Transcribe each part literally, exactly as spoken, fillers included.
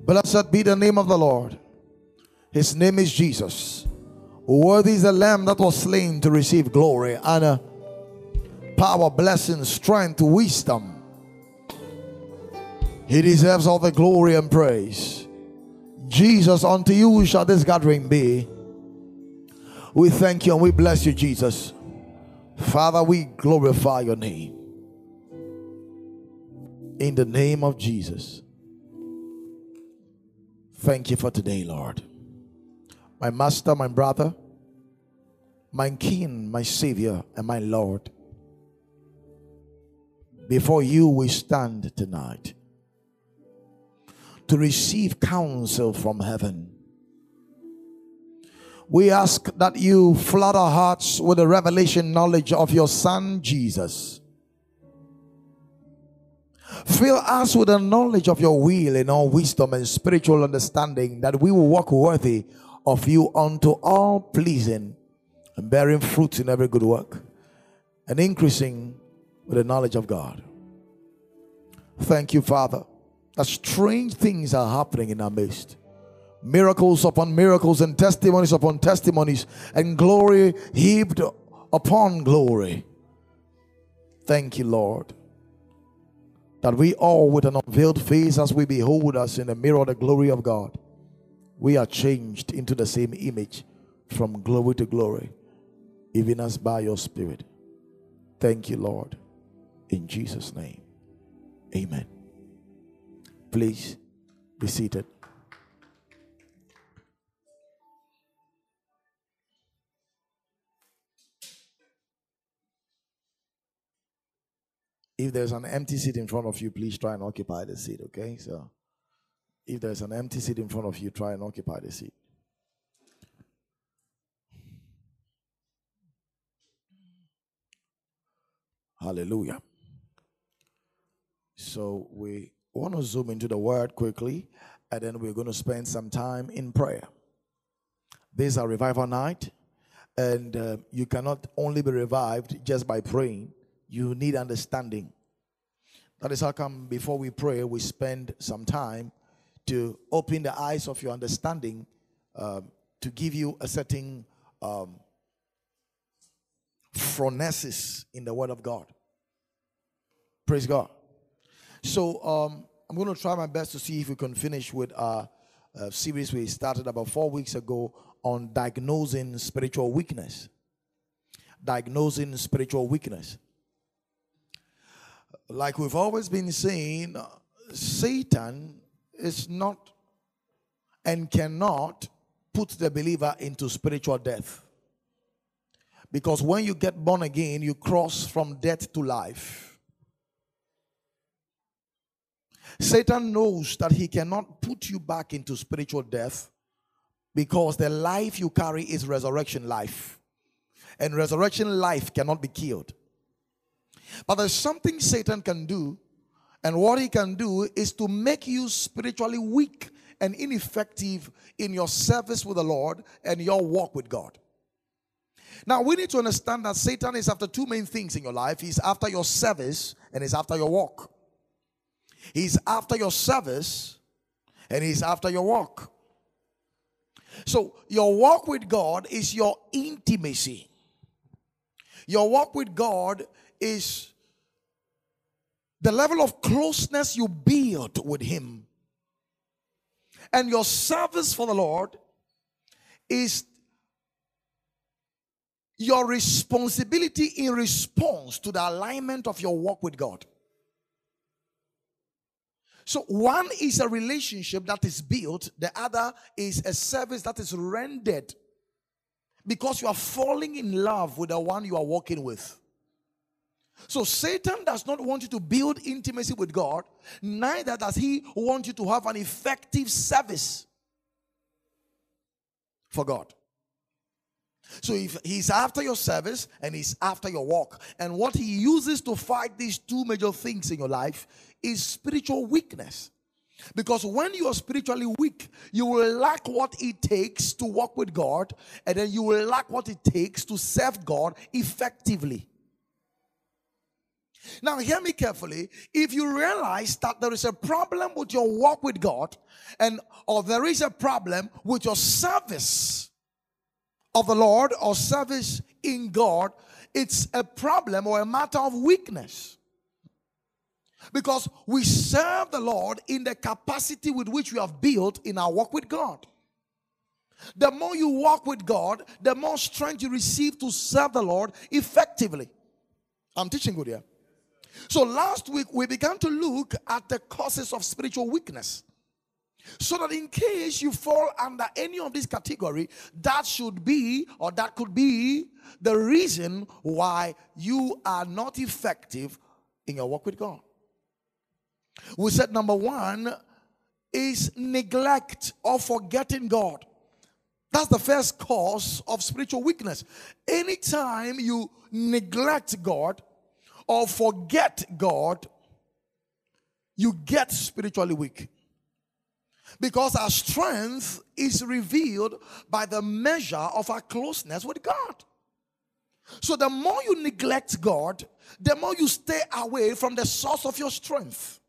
Blessed be the name of the Lord. His name is Jesus. Worthy is the Lamb that was slain to receive glory, honor, power, blessing, strength, wisdom. He deserves all the glory and praise. Jesus, unto you shall this gathering be. We thank you and we bless you, Jesus. Father, we glorify your name. In the name of Jesus. Thank you for today, Lord. My master, my brother, my king, my savior, and my Lord. Before you we stand tonight to receive counsel from heaven. We ask that you flood our hearts with the revelation knowledge of your Son, Jesus. Fill us with the knowledge of your will in all wisdom and spiritual understanding, that we will walk worthy of you unto all pleasing and bearing fruit in every good work and increasing with the knowledge of God. Thank you, Father, that strange things are happening in our midst. Miracles upon miracles and testimonies upon testimonies and glory heaped upon glory. Thank you, Lord, that we all with an unveiled face, as we behold us in the mirror of the glory of God, we are changed into the same image from glory to glory, even as by your Spirit. Thank you, Lord, in Jesus' name. Amen. Please be seated. If there's an empty seat in front of you, please try and occupy the seat, okay? So, if there's an empty seat in front of you, try and occupy the seat. Hallelujah. So, we want to zoom into the word quickly, and then we're going to spend some time in prayer. This is a revival night, and uh, you cannot only be revived just by praying. You need understanding. That is how come before we pray, we spend some time to open the eyes of your understanding, uh, to give you a certain um, phronesis in the Word of God. Praise God. So um, I'm going to try my best to see if we can finish with our uh, series we started about four weeks ago on diagnosing spiritual weakness. Diagnosing spiritual weakness. Like we've always been saying, Satan is not and cannot put the believer into spiritual death. Because when you get born again, you cross from death to life. Satan knows that he cannot put you back into spiritual death, because the life you carry is resurrection life. And resurrection life cannot be killed. But there's something Satan can do, and what he can do is to make you spiritually weak and ineffective in your service with the Lord and your walk with God. Now, we need to understand that Satan is after two main things in your life. He's after your service and he's after your walk. He's after your service and he's after your walk. So, your walk with God is your intimacy. Your walk with God is the level of closeness you build with him. And your service for the Lord is your responsibility in response to the alignment of your walk with God. So one is a relationship that is built, the other is a service that is rendered because you are falling in love with the one you are walking with. So Satan does not want you to build intimacy with God, neither does he want you to have an effective service for God. So if he's after your service and he's after your walk, and what he uses to fight these two major things in your life is spiritual weakness. Because when you are spiritually weak, you will lack what it takes to walk with God, and then you will lack what it takes to serve God effectively. Now, hear me carefully. If you realize that there is a problem with your walk with God, and or there is a problem with your service of the Lord or service in God, it's a problem or a matter of weakness. Because we serve the Lord in the capacity with which we have built in our walk with God. The more you walk with God, the more strength you receive to serve the Lord effectively. I'm teaching good here. So last week we began to look at the causes of spiritual weakness. So that in case you fall under any of these categories, that should be or that could be the reason why you are not effective in your walk with God. We said number one is neglect or forgetting God. That's the first cause of spiritual weakness. Anytime you neglect God or forget God, you get spiritually weak. Because our strength is revealed by the measure of our closeness with God. So the more you neglect God, the more you stay away from the source of your strength.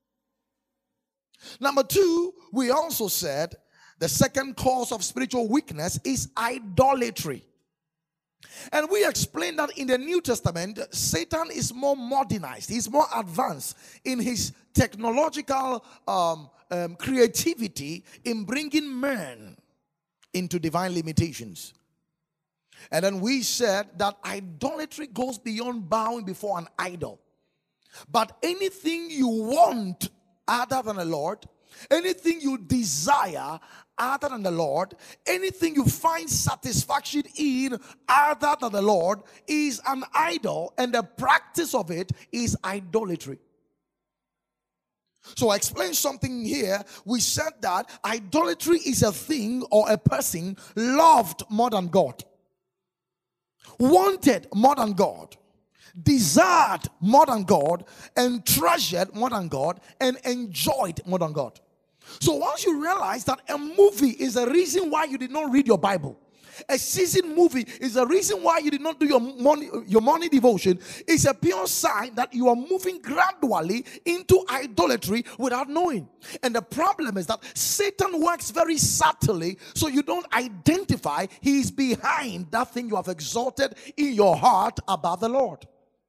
Number two, we also said the second cause of spiritual weakness is idolatry. And we explained that in the New Testament, Satan is more modernized. He's more advanced in his technological um, um, creativity in bringing men into divine limitations. And then we said that idolatry goes beyond bowing before an idol. But anything you want other than the Lord, anything you desire other than the Lord, anything you find satisfaction in other than the Lord is an idol, and the practice of it is idolatry. So I explained something here. We said that idolatry is a thing or a person loved more than God, wanted more than God, desired more than God, and treasured more than God, and enjoyed more than God. So once you realize that a movie is a reason why you did not read your Bible, a season movie is a reason why you did not do your morning, your morning devotion, it's a pure sign that you are moving gradually into idolatry without knowing. And the problem is that Satan works very subtly, so you don't identify he is behind that thing you have exalted in your heart about the Lord.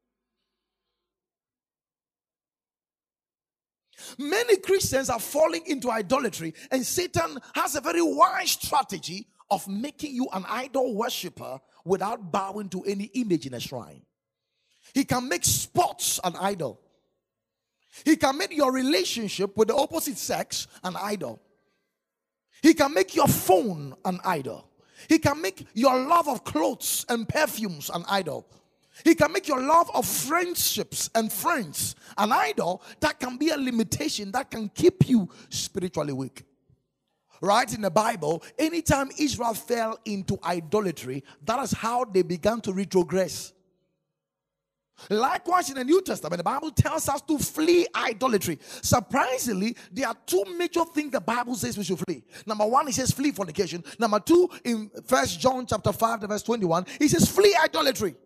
Many Christians are falling into idolatry, and Satan has a very wise strategy of making you an idol worshiper without bowing to any image in a shrine. He can make sports an idol. He can make your relationship with the opposite sex an idol. He can make your phone an idol. He can make your love of clothes and perfumes an idol. He can make your love of friendships and friends an idol. That can be a limitation that can keep you spiritually weak. Right in the Bible, anytime Israel fell into idolatry, that is how they began to retrogress. Likewise, in the New Testament, the Bible tells us to flee idolatry. Surprisingly, there are two major things the Bible says we should flee. Number one, it says flee fornication. Number two, in First John chapter five, verse twenty-one, it says flee idolatry.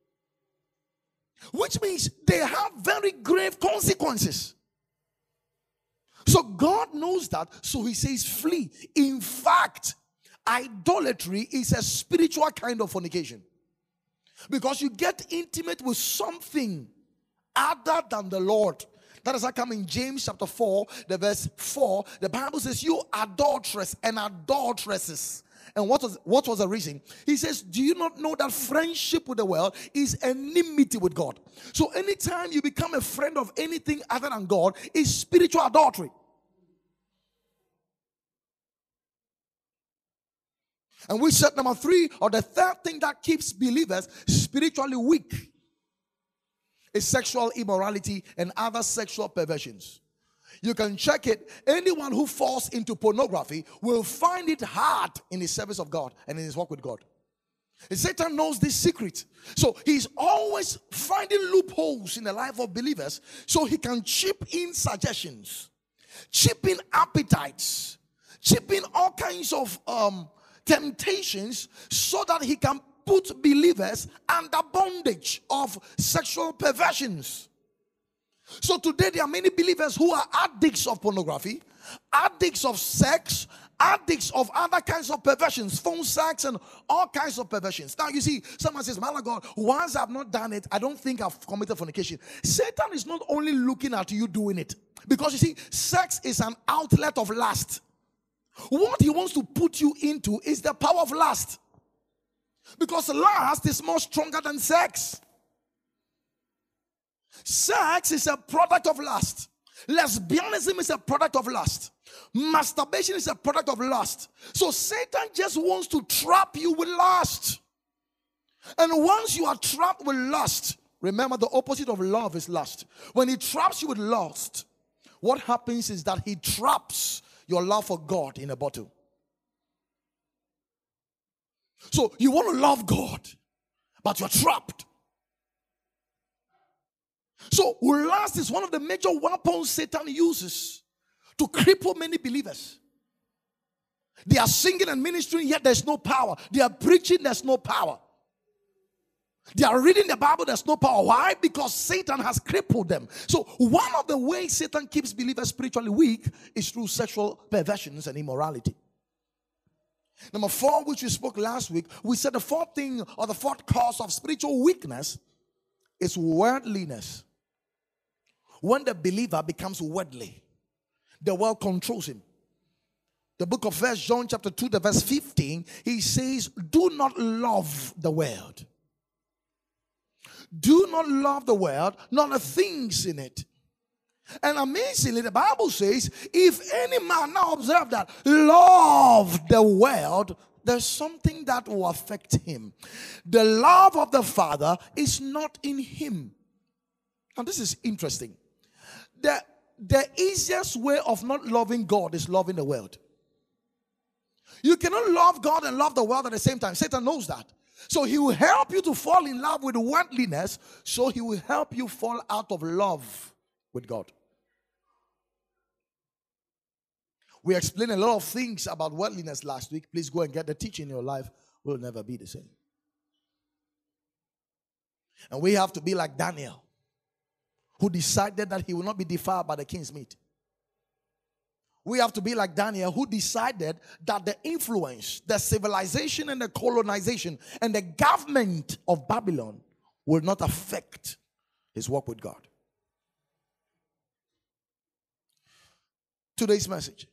Which means they have very grave consequences. So God knows that, so he says flee. In fact, idolatry is a spiritual kind of fornication. Because you get intimate with something other than the Lord. That is how come in James chapter four, the verse four, the Bible says, you adulteress and adulteresses. And what was, what was the reason? He says, do you not know that friendship with the world is enmity with God? So anytime you become a friend of anything other than God, is spiritual adultery. And we said number three, or the third thing that keeps believers spiritually weak, is sexual immorality and other sexual perversions. You can check it. Anyone who falls into pornography will find it hard in the service of God and in his walk with God. And Satan knows this secret. So he's always finding loopholes in the life of believers so he can chip in suggestions, chip in appetites, chip in all kinds of um, temptations so that he can put believers under bondage of sexual perversions. So today there are many believers who are addicts of pornography, addicts of sex, addicts of other kinds of perversions, phone sex and all kinds of perversions. Now you see, someone says, man of God, once I've not done it, I don't think I've committed fornication. Satan is not only looking at you doing it, because you see, sex is an outlet of lust. What he wants to put you into is the power of lust, because lust is more stronger than sex. Sex is a product of lust. Lesbianism is a product of lust. Masturbation is a product of lust. So Satan just wants to trap you with lust. And once you are trapped with lust, remember the opposite of love is lust. When he traps you with lust, what happens is that he traps your love for God in a bottle. So you want to love God, but you're trapped. So lust is one of the major weapons Satan uses to cripple many believers. They are singing and ministering, yet there's no power. They are preaching, there's no power. They are reading the Bible, there's no power. Why? Because Satan has crippled them. So one of the ways Satan keeps believers spiritually weak is through sexual perversions and immorality. Number four, which we spoke last week, we said the fourth thing or the fourth cause of spiritual weakness is worldliness. When the believer becomes worldly, the world controls him. The book of First John chapter two, the verse fifteen, he says, do not love the world. Do not love the world, nor the things in it. And amazingly, the Bible says, if any man, now observe that, love the world, there's something that will affect him. The love of the Father is not in him. Now this is interesting. The, the easiest way of not loving God is loving the world. You cannot love God and love the world at the same time. Satan knows that. So he will help you to fall in love with worldliness, so he will help you fall out of love with God. We explained a lot of things about worldliness last week. Please go and get the teaching. Your life will never be the same. And we have to be like Daniel, who decided that he will not be defiled by the king's meat. We have to be like Daniel, who decided that the influence, the civilization and the colonization and the government of Babylon will not affect his walk with God. Today's message.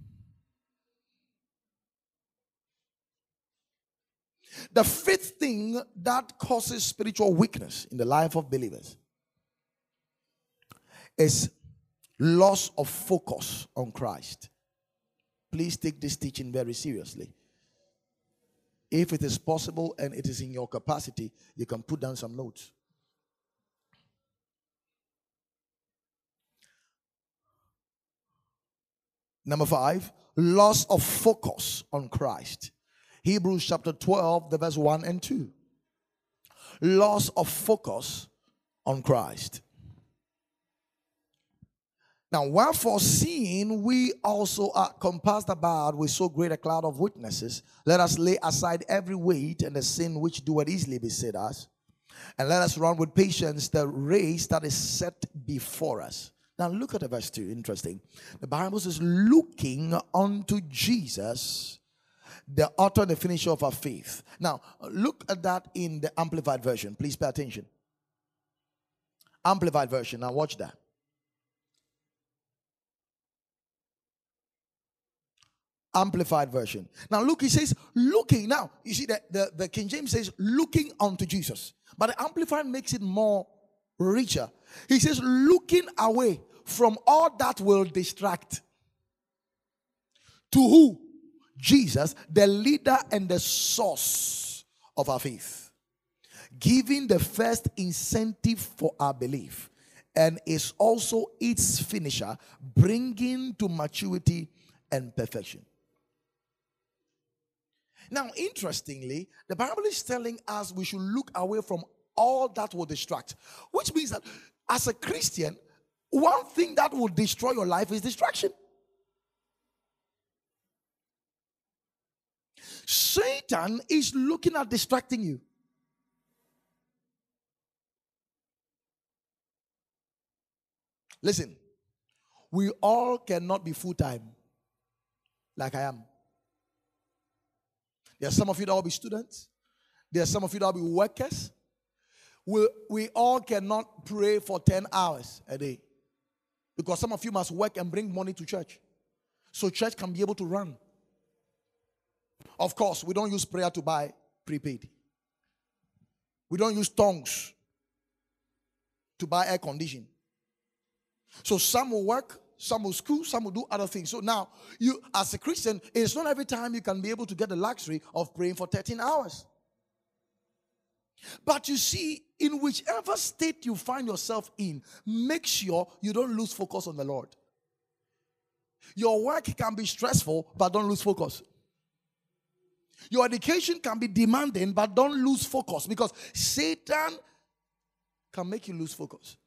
The fifth thing that causes spiritual weakness in the life of believers is loss of focus on Christ. Please take this teaching very seriously. If it is possible and it is in your capacity, you can put down some notes. Number five, loss of focus on Christ. Hebrews chapter twelve, the verse one and two. Loss of focus on Christ. Now, wherefore, seeing we also are compassed about with so great a cloud of witnesses, let us lay aside every weight and the sin which doeth easily beset us, and let us run with patience the race that is set before us. Now, look at the verse two. Interesting. The Bible says, looking unto Jesus, the author and the finisher of our faith. Now, look at that in the Amplified Version. Please pay attention. Amplified Version. Now, watch that. Amplified Version. Now look, he says looking. Now you see that the, the King James says looking unto Jesus, but the Amplified makes it more richer. He says looking away from all that will distract. To who? Jesus, the leader and the source of our faith, giving the first incentive for our belief, and is also its finisher, bringing to maturity and perfection. Now, interestingly, the Bible is telling us we should look away from all that will distract, which means that as a Christian, one thing that will destroy your life is distraction. Satan is looking at distracting you. Listen, we all cannot be full-time like I am. There are some of you that will be students. There are some of you that will be workers. We, we all cannot pray for ten hours a day. Because some of you must work and bring money to church. So church can be able to run. Of course, we don't use prayer to buy prepaid. We don't use tongues to buy air conditioning. So some will work, some will school, some will do other things. So now, you as a Christian, it's not every time you can be able to get the luxury of praying for thirteen hours. But you see, in whichever state you find yourself in, make sure you don't lose focus on the Lord. Your work can be stressful, but don't lose focus. Your education can be demanding, but don't lose focus, because Satan can make you lose focus.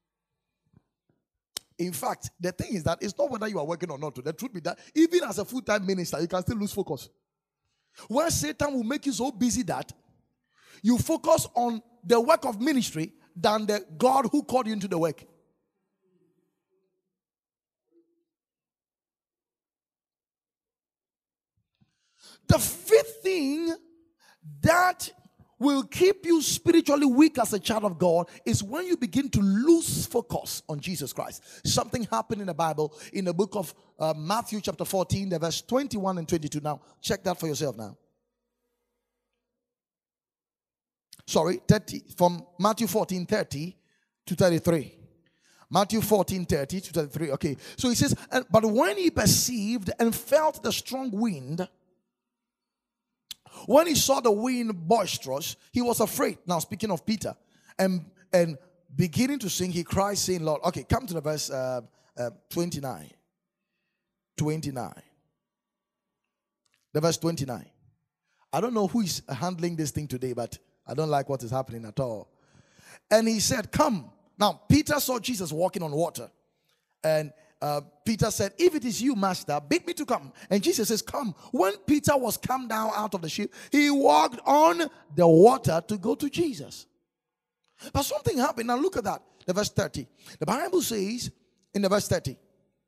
In fact, the thing is that it's not whether you are working or not. The truth be that even as a full-time minister, you can still lose focus. Where Satan will make you so busy that you focus on the work of ministry than the God who called you into the work. The fifth thing that will keep you spiritually weak as a child of God is when you begin to lose focus on Jesus Christ. Something happened in the Bible in the book of uh, Matthew chapter fourteen, the verse twenty-one and twenty-two. Now, check that for yourself now. Sorry, thirty, from Matthew fourteen, thirty to thirty-three. Matthew fourteen, thirty to thirty-three. Okay, so he says, but when he perceived and felt the strong wind, when he saw the wind boisterous, he was afraid. Now, speaking of Peter, and and beginning to sing, he cried, saying, Lord, okay, come to the verse uh, uh, twenty-nine. twenty-nine. The verse twenty-nine. I don't know who is handling this thing today, but I don't like what is happening at all. And he said, come. Now, Peter saw Jesus walking on water. And uh, Peter said, if it is you, master, bid me to come. And Jesus says, come. When Peter was come down out of the ship, he walked on the water to go to Jesus. But something happened. Now look at that. The verse thirty. The Bible says, in the verse thirty,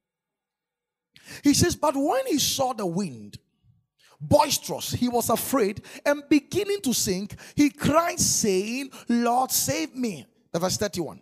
he says, but when he saw the wind boisterous, he was afraid, and beginning to sink, he cried, saying, Lord, save me. The verse thirty-one.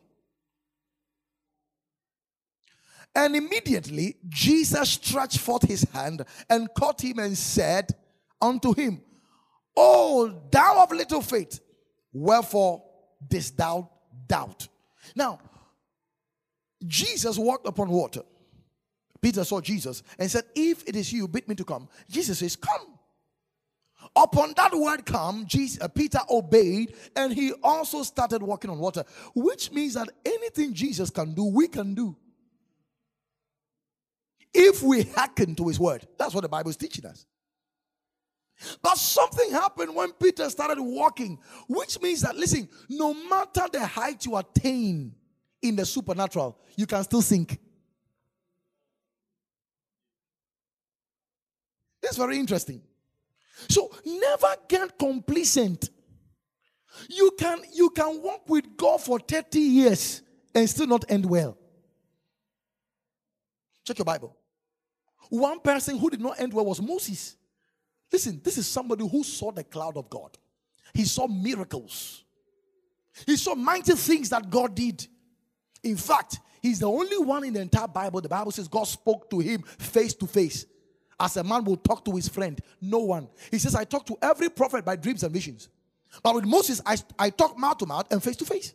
And immediately Jesus stretched forth his hand and caught him and said unto him, O thou of little faith, wherefore didst thou doubt? Now, Jesus walked upon water. Peter saw Jesus and said, if it is you, bid me to come. Jesus says, come. Upon that word come, Jesus, uh, Peter obeyed, and he also started walking on water, which means that anything Jesus can do, we can do, if we hearken to his word. That's what the Bible is teaching us. But something happened when Peter started walking, which means that, listen, no matter the height you attain in the supernatural, you can still sink. It's very interesting. So never get complacent. You can, you can walk with God for thirty years and still not end well. Check your Bible. One person who did not end well was Moses. Listen, this is somebody who saw the cloud of God. He saw miracles. He saw mighty things that God did. In fact, he's the only one in the entire Bible. The Bible says God spoke to him face to face, as a man will talk to his friend. No one. He says, I talk to every prophet by dreams and visions. But with Moses, I, I talk mouth to mouth and face to face.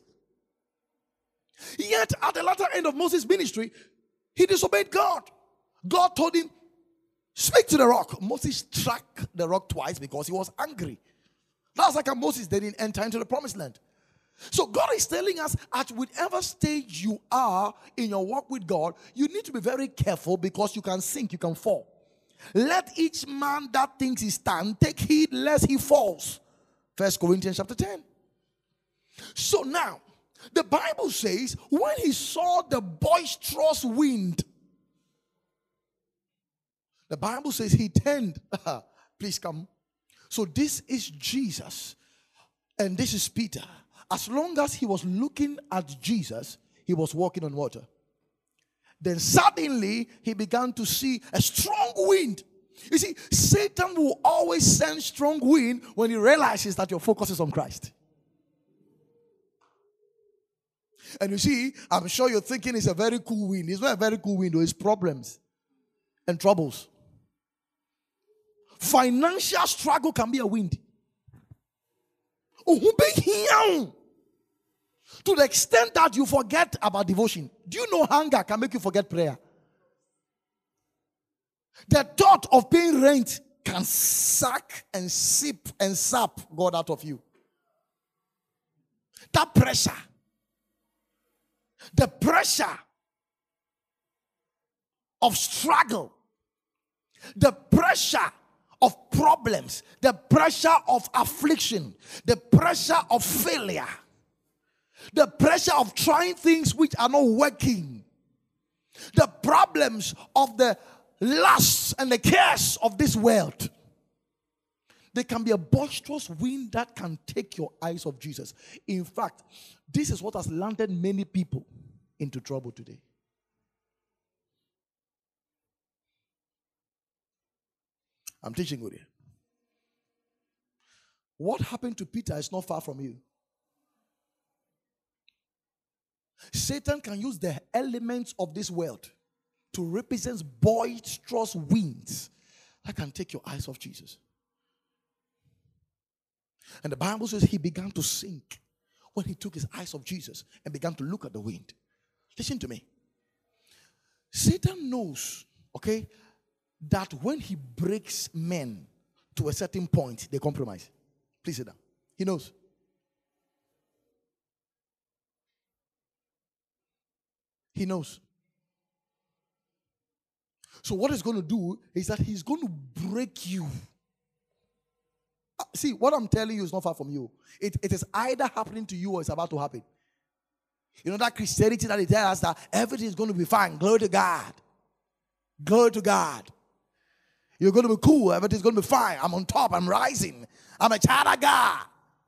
Yet, at the latter end of Moses' ministry, he disobeyed God. God told him, speak to the rock. Moses struck the rock twice because he was angry. That's like a Moses, they didn't enter into the promised land. So God is telling us, at whichever stage you are in your walk with God, you need to be very careful, because you can sink, you can fall. Let each man that thinks he stand take heed lest he falls. First Corinthians chapter ten. So now, the Bible says, when he saw the boisterous wind, the Bible says he turned. Please come. So this is Jesus and this is Peter. As long as he was looking at Jesus, he was walking on water. Then suddenly he began to see a strong wind. You see, Satan will always send strong wind when he realizes that your focus is on Christ. And you see, I'm sure you're thinking it's a very cool wind. It's not a very cool wind, it's problems and troubles. Financial struggle can be a wind. Oh, who be here? To the extent that you forget about devotion. Do you know hunger can make you forget prayer? The thought of paying rent can suck and sip and sap God out of you. That pressure. The pressure of struggle. The pressure of problems. The pressure of affliction. The pressure of failure. The pressure of trying things which are not working. The problems of the lusts and the cares of this world. There can be a boisterous wind that can take your eyes off Jesus. In fact, this is what has landed many people into trouble today. I'm teaching with you. What happened to Peter is not far from you. Satan can use the elements of this world to represent boisterous winds that can take your eyes off Jesus. And the Bible says he began to sink when he took his eyes off Jesus and began to look at the wind. Listen to me. Satan knows, okay, that when he breaks men to a certain point, they compromise. Please sit down. He knows. He knows. So what he's going to do is that he's going to break you. See, what I'm telling you is not far from you. It, it is either happening to you or it's about to happen. You know that Christianity that they tell us that everything is going to be fine. Glory to God. Glory to God. You're going to be cool. Everything's going to be fine. I'm on top. I'm rising. I'm a child of God.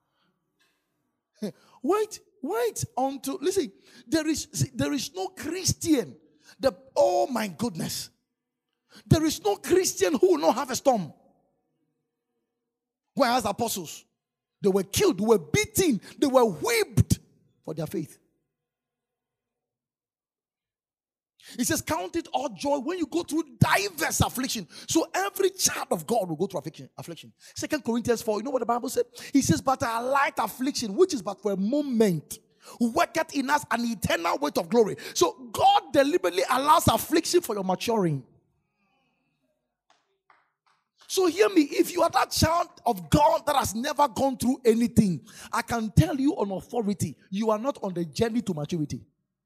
Wait, wait until, listen, there is, see, there is no Christian. The, oh my goodness. There is no Christian who will not have a storm. Whereas the apostles, they were killed, they were beaten, they were whipped for their faith. It says, count it all joy when you go through diverse affliction. So every child of God will go through affliction. affliction. Second Corinthians four, you know what the Bible said? He says, but a light affliction, which is but for a moment, worketh in us an eternal weight of glory. So God deliberately allows affliction for your maturing. So hear me, if you are that child of God that has never gone through anything, I can tell you on authority, you are not on the journey to maturity.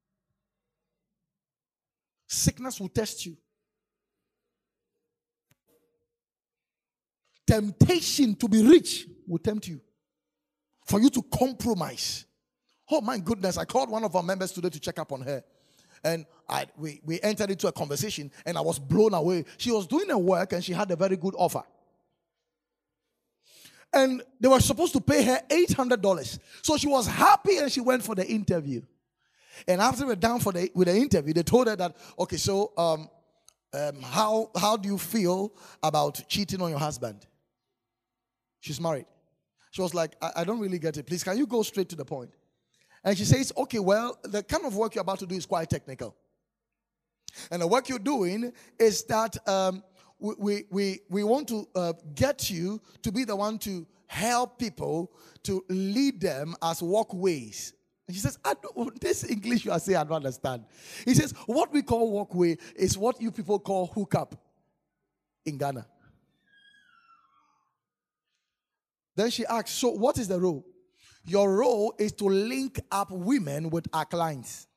Sickness will test you. Temptation to be rich will tempt you. For you to compromise. Oh my goodness, I called one of our members today to check up on her. And I, we, we entered into a conversation and I was blown away. She was doing her work and she had a very good offer. And they were supposed to pay her eight hundred dollars. So she was happy and she went for the interview. And after we're done for the, with the interview, they told her that, okay, so um, um, how, how do you feel about cheating on your husband? She's married. She was like, I, I don't really get it. Please, can you go straight to the point? And she says, okay, well, the kind of work you're about to do is quite technical. And the work you're doing is that um, we, we, we, we want to uh, get you to be the one to help people, to lead them as walkways. And she says, I don't, this English you are saying, I don't understand. He says, what we call walkway is what you people call hookup in Ghana. Then she asks, so what is the role? Your role is to link up women with our clients.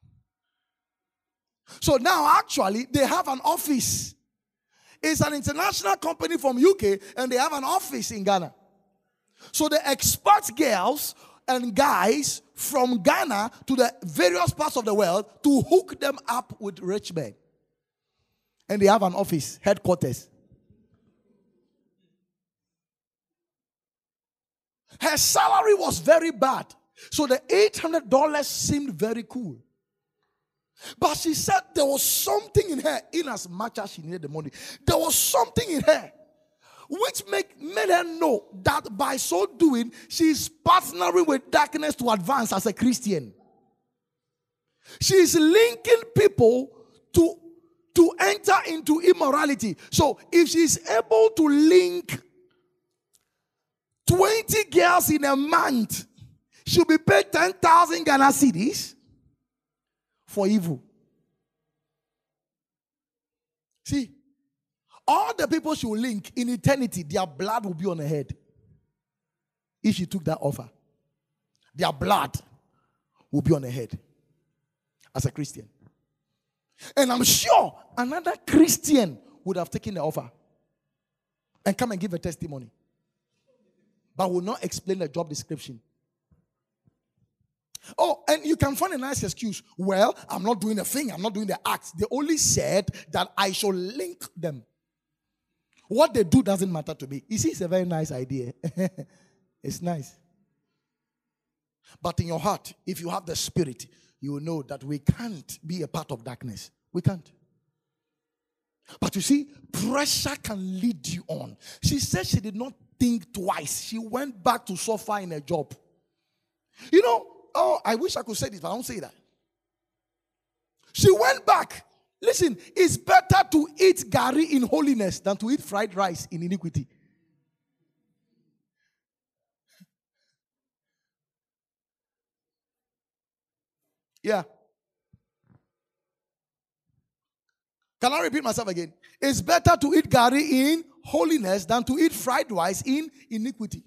So now actually they have an office. It's an international company from U K and they have an office in Ghana. So the expert girls and guys from Ghana to the various parts of the world to hook them up with rich men. And they have an office, headquarters. Her salary was very bad. So the eight hundred dollars seemed very cool. But she said there was something in her, in as much as she needed the money. There was something in her which make, made her know that by so doing, she is partnering with darkness to advance as a Christian. She is linking people to, to enter into immorality. So if she is able to link twenty girls in a month, she'll be paid ten thousand Ghana cedis for evil. See, all the people she will link in eternity, their blood will be on her head. If she took that offer, their blood will be on her head as a Christian. And I'm sure another Christian would have taken the offer and come and give a testimony, but will not explain the job description. Oh, and you can find a nice excuse. Well, I'm not doing the thing. I'm not doing the acts. They only said that I shall link them. What they do doesn't matter to me. You see, it's a very nice idea. It's nice. But in your heart, if you have the Spirit, you will know that we can't be a part of darkness. We can't. But you see, pressure can lead you on. She said she did not think twice. She went back to suffer in a job. You know, oh, I wish I could say this, but I don't say that. She went back. Listen, it's better to eat gari in holiness than to eat fried rice in iniquity. Yeah. Can I repeat myself again? It's better to eat gari in holiness than to eat fried rice in iniquity.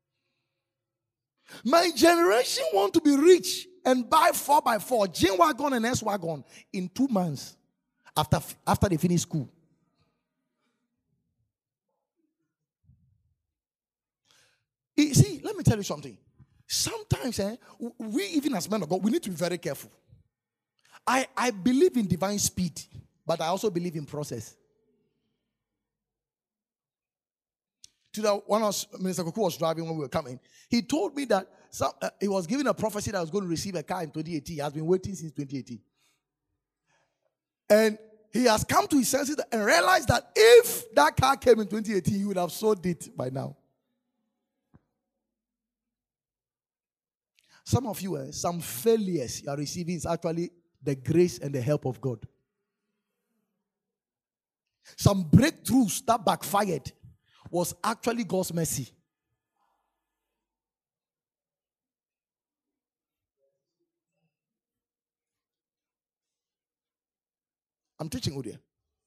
My generation want to be rich and buy four by four, G-Wagon and S-Wagon in two months after, after they finish school. You see, let me tell you something. Sometimes, eh, we even as men of God, we need to be very careful. I, I believe in divine speed, but I also believe in process. To the one of Minister Kuku was driving when we were coming, he told me that some, uh, he was given a prophecy that I was going to receive a car in twenty eighteen. He has been waiting since twenty eighteen. And he has come to his senses and realized that if that car came in twenty eighteen, he would have sold it by now. Some of you, uh, some failures you are receiving is actually the grace and the help of God. Some breakthroughs that backfired was actually God's mercy. I'm teaching you there.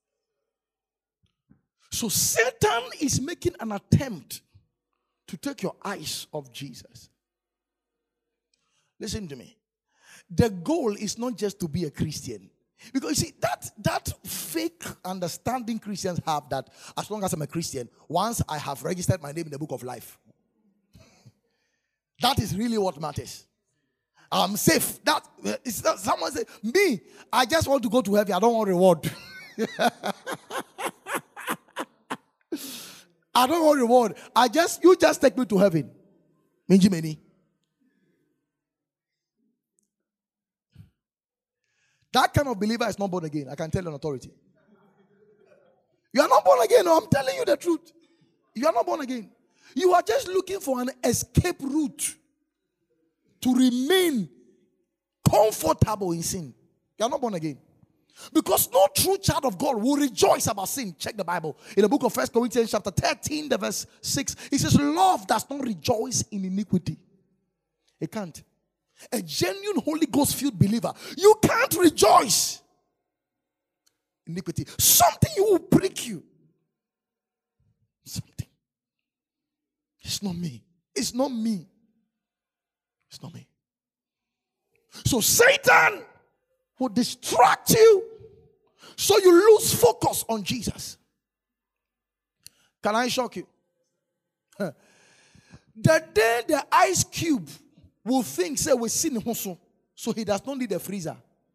So Satan is making an attempt to take your eyes off Jesus. Listen to me. The goal is not just to be a Christian. Because you see, that, that fake understanding Christians have that as long as I'm a Christian, once I have registered my name in the book of life, that is really what matters. I'm safe. That is that someone say, me, I just want to go to heaven. I don't want reward. I don't want reward. I just you just take me to heaven. Minjimeni. That kind of believer is not born again. I can tell you on authority. You are not born again. No, I'm telling you the truth. You are not born again. You are just looking for an escape route to remain comfortable in sin. You are not born again. Because no true child of God will rejoice about sin. Check the Bible. In the book of First Corinthians chapter thirteen, the verse six, it says, love does not rejoice in iniquity. It can't. A genuine Holy Ghost filled believer, you can't rejoice in iniquity. Something will prick you. Something. It's not me. It's not me. It's not me. So Satan will distract you so you lose focus on Jesus. Can I shock you? Huh. The day the ice cube will think, say, we're seeing him, so he does not need a freezer.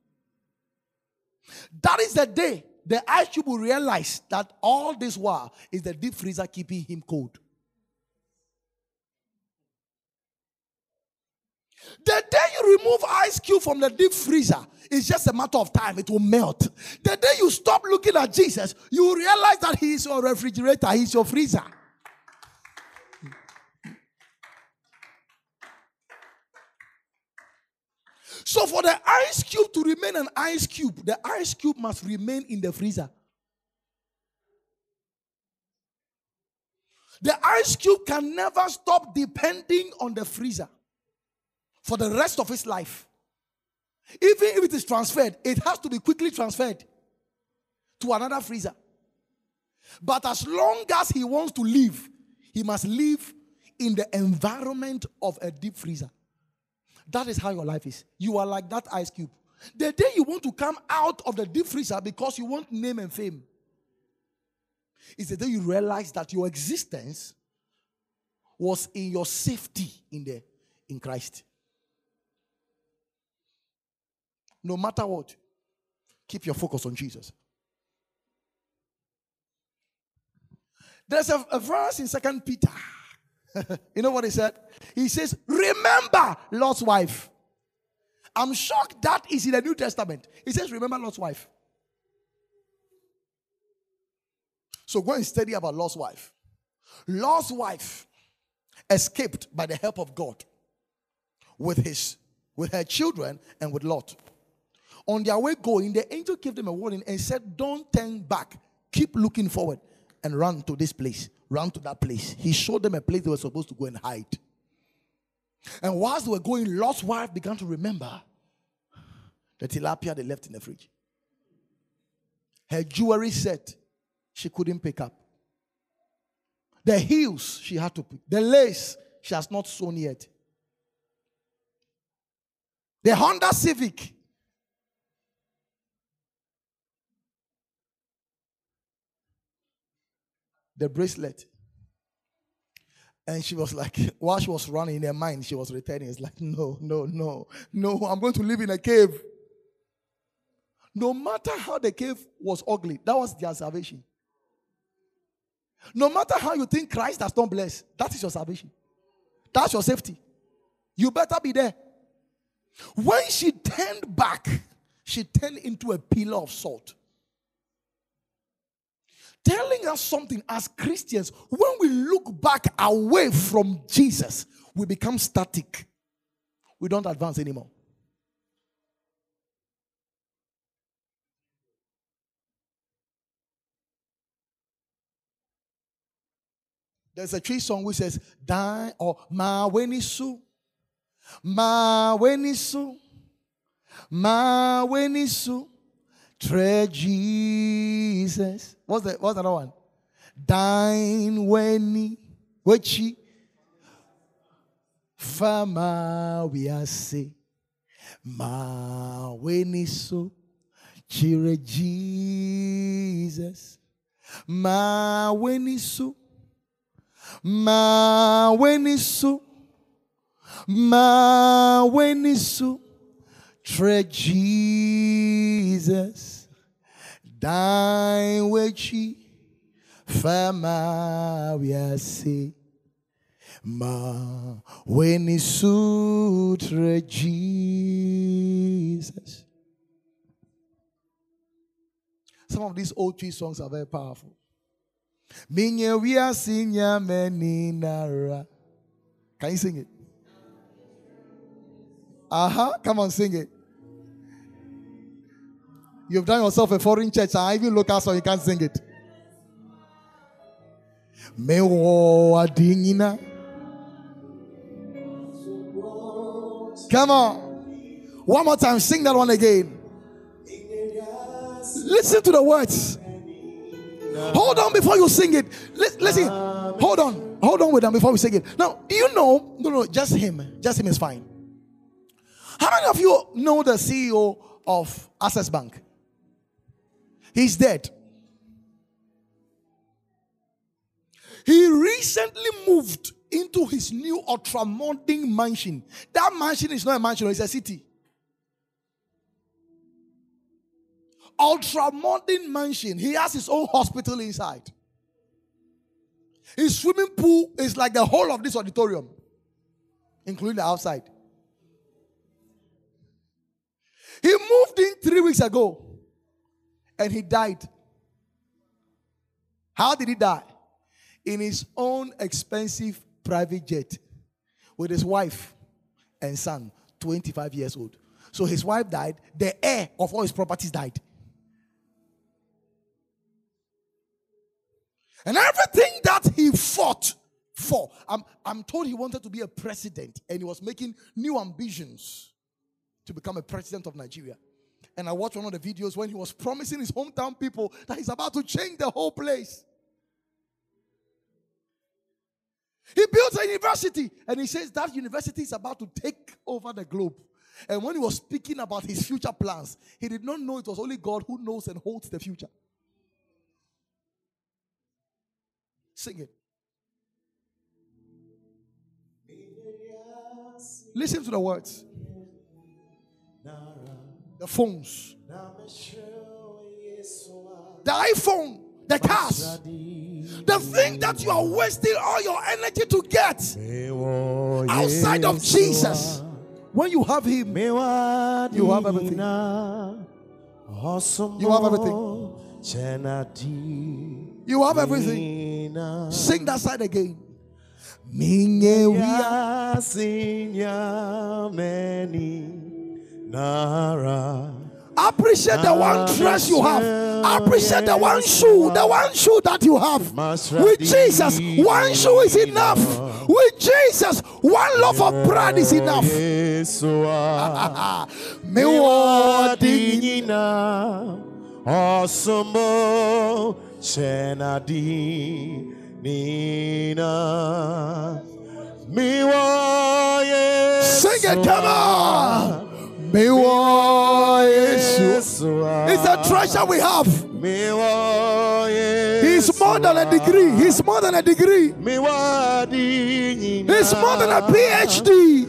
That is the day the ice cube will realize that all this while is the deep freezer keeping him cold. The day you remove ice cube from the deep freezer, it's just a matter of time. It will melt. The day you stop looking at Jesus, you realize that he is your refrigerator. He's your freezer. So for the ice cube to remain an ice cube, the ice cube must remain in the freezer. The ice cube can never stop depending on the freezer for the rest of its life. Even if it is transferred, it has to be quickly transferred to another freezer. But as long as he wants to live, he must live in the environment of a deep freezer. That is how your life is. You are like that ice cube. The day you want to come out of the deep freezer because you want name and fame, is the day you realize that your existence was in your safety in the in Christ. No matter what, keep your focus on Jesus. There's a, a verse in Second Peter. You know what he said? He says, remember Lot's wife. I'm shocked that is in the New Testament. He says, remember Lot's wife. So go and study about Lot's wife. Lot's wife escaped by the help of God with his with her children and with Lot. On their way going, the angel gave them a warning and said, don't turn back. Keep looking forward and run to this place. Run to that place. He showed them a place they were supposed to go and hide. And whilst they were going, Lot's wife began to remember the tilapia they left in the fridge. Her jewelry set, she couldn't pick up. The heels she had to pick. The lace she has not sewn yet. The Honda Civic. The bracelet. And she was like, while she was running in her mind, she was returning. It's like, no, no, no, no, I'm going to live in a cave. No matter how the cave was ugly, that was their salvation. No matter how you think Christ has not blessed, that is your salvation. That's your safety. You better be there. When she turned back, she turned into a pillar of salt. Telling us something as Christians, when we look back away from Jesus, we become static. We don't advance anymore. There's a tree song which says, "Die or ma wenisu, ma wenisu, ma wenisu, tre Jesus." What's the what's the other one? Dine weni wechi fama wiase ma wenisu, chire Jesus ma wenisu. Ma wenisu, ma wenisu, tre Jesus, dine wechi, fama wiase, ma wenisu, tre Jesus. Some of these old tree songs are very powerful. Minye wia sinya meninara. Can you sing it? Uh-huh. Come on, sing it. You've done yourself a foreign church. I even look out so you can't sing it. Mewo adingina. Come on. One more time. Sing that one again. Listen to the words. Hold on before you sing it. Listen. Hold on. Hold on with them before we sing it. Now, do you know? No, no, just him. Just him is fine. How many of you know the C E O of Access Bank? He's dead. He recently moved into his new ultra-modern mansion. That mansion is not a mansion, it's a city. Ultra-modern mansion. He has his own hospital inside. His swimming pool is like the whole of this auditorium, including the outside. He moved in three weeks ago and he died. How did he die? In his own expensive private jet with his wife and son, twenty-five years old. So his wife died. The heir of all his properties died. And everything that he fought for. I'm, I'm told he wanted to be a president and he was making new ambitions to become a president of Nigeria. And I watched one of the videos when he was promising his hometown people that he's about to change the whole place. He built a university and he says that university is about to take over the globe. And when he was speaking about his future plans, he did not know it was only God who knows and holds the future. Sing it. Listen to the words. The phones. The iPhone. The cars. The thing that you are wasting all your energy to get outside of Jesus. When you have Him, you have everything. You have everything. You have everything. Sing that side again. Appreciate the one dress you have. Appreciate the one shoe. The one shoe that you have. With Jesus, one shoe is enough. With Jesus, one loaf of bread is enough. Sing it, come on. It's a treasure we have. He's more than a degree. He's more than a degree. He's more than a PhD.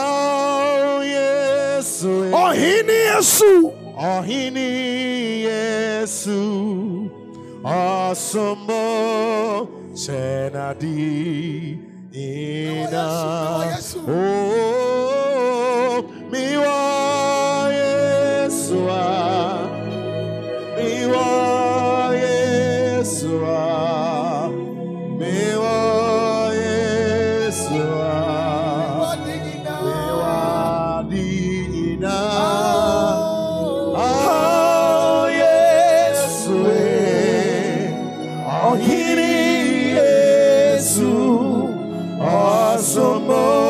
Oh, Hini Yesu. Oh, Hini Yesu. Awesome. Senadi. Ina. Oh, miwa Yesua. Miwa Yesua. Miwa Yesua. Miwa Dina. Oh, Yesua. Oh, Hini Yesu. Awesome.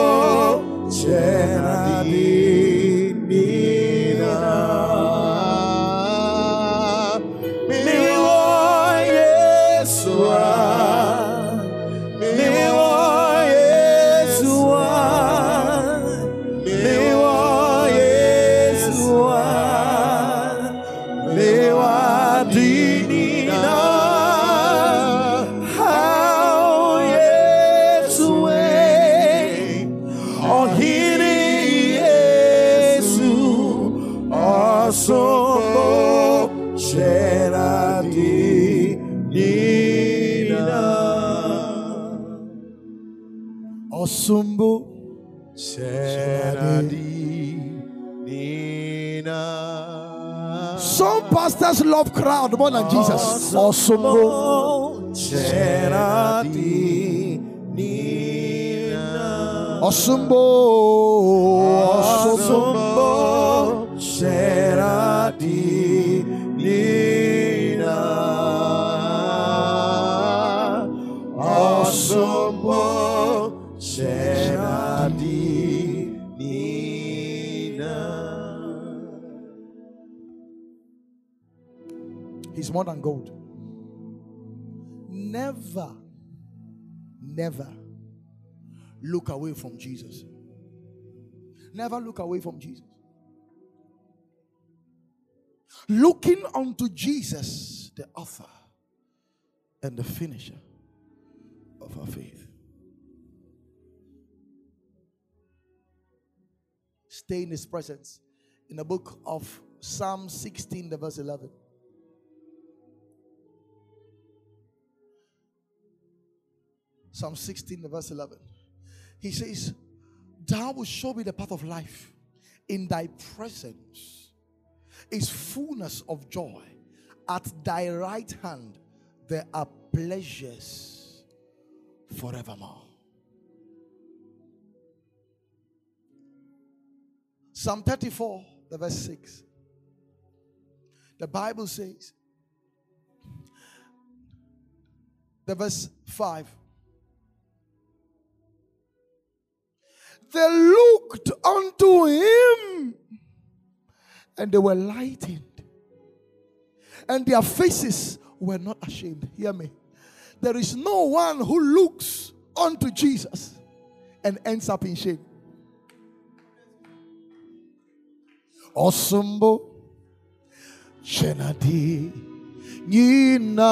Osumbu Shenadi Nina. Some pastors love crowd more than Jesus. Osumbu Shenadi Nina. Osumbu Osumbu Shenadi Nina. Osumbu Shenadi Nina. He's more than gold. Never, never look away from Jesus. Never look away from Jesus. Looking unto Jesus, the author and the finisher of our faith. Stay in His presence. In the book of Psalm sixteen, the verse eleven. Psalm sixteen, the verse eleven. He says, Thou wilt show me the path of life. In Thy presence is fullness of joy. At thy right hand there are pleasures forevermore. Psalm thirty-four, the verse six. The Bible says, the verse five. They looked unto him and they were lightened, and their faces were not ashamed. Hear me. There is no one who looks unto Jesus and ends up in shame. Osumbo Shenadi Nina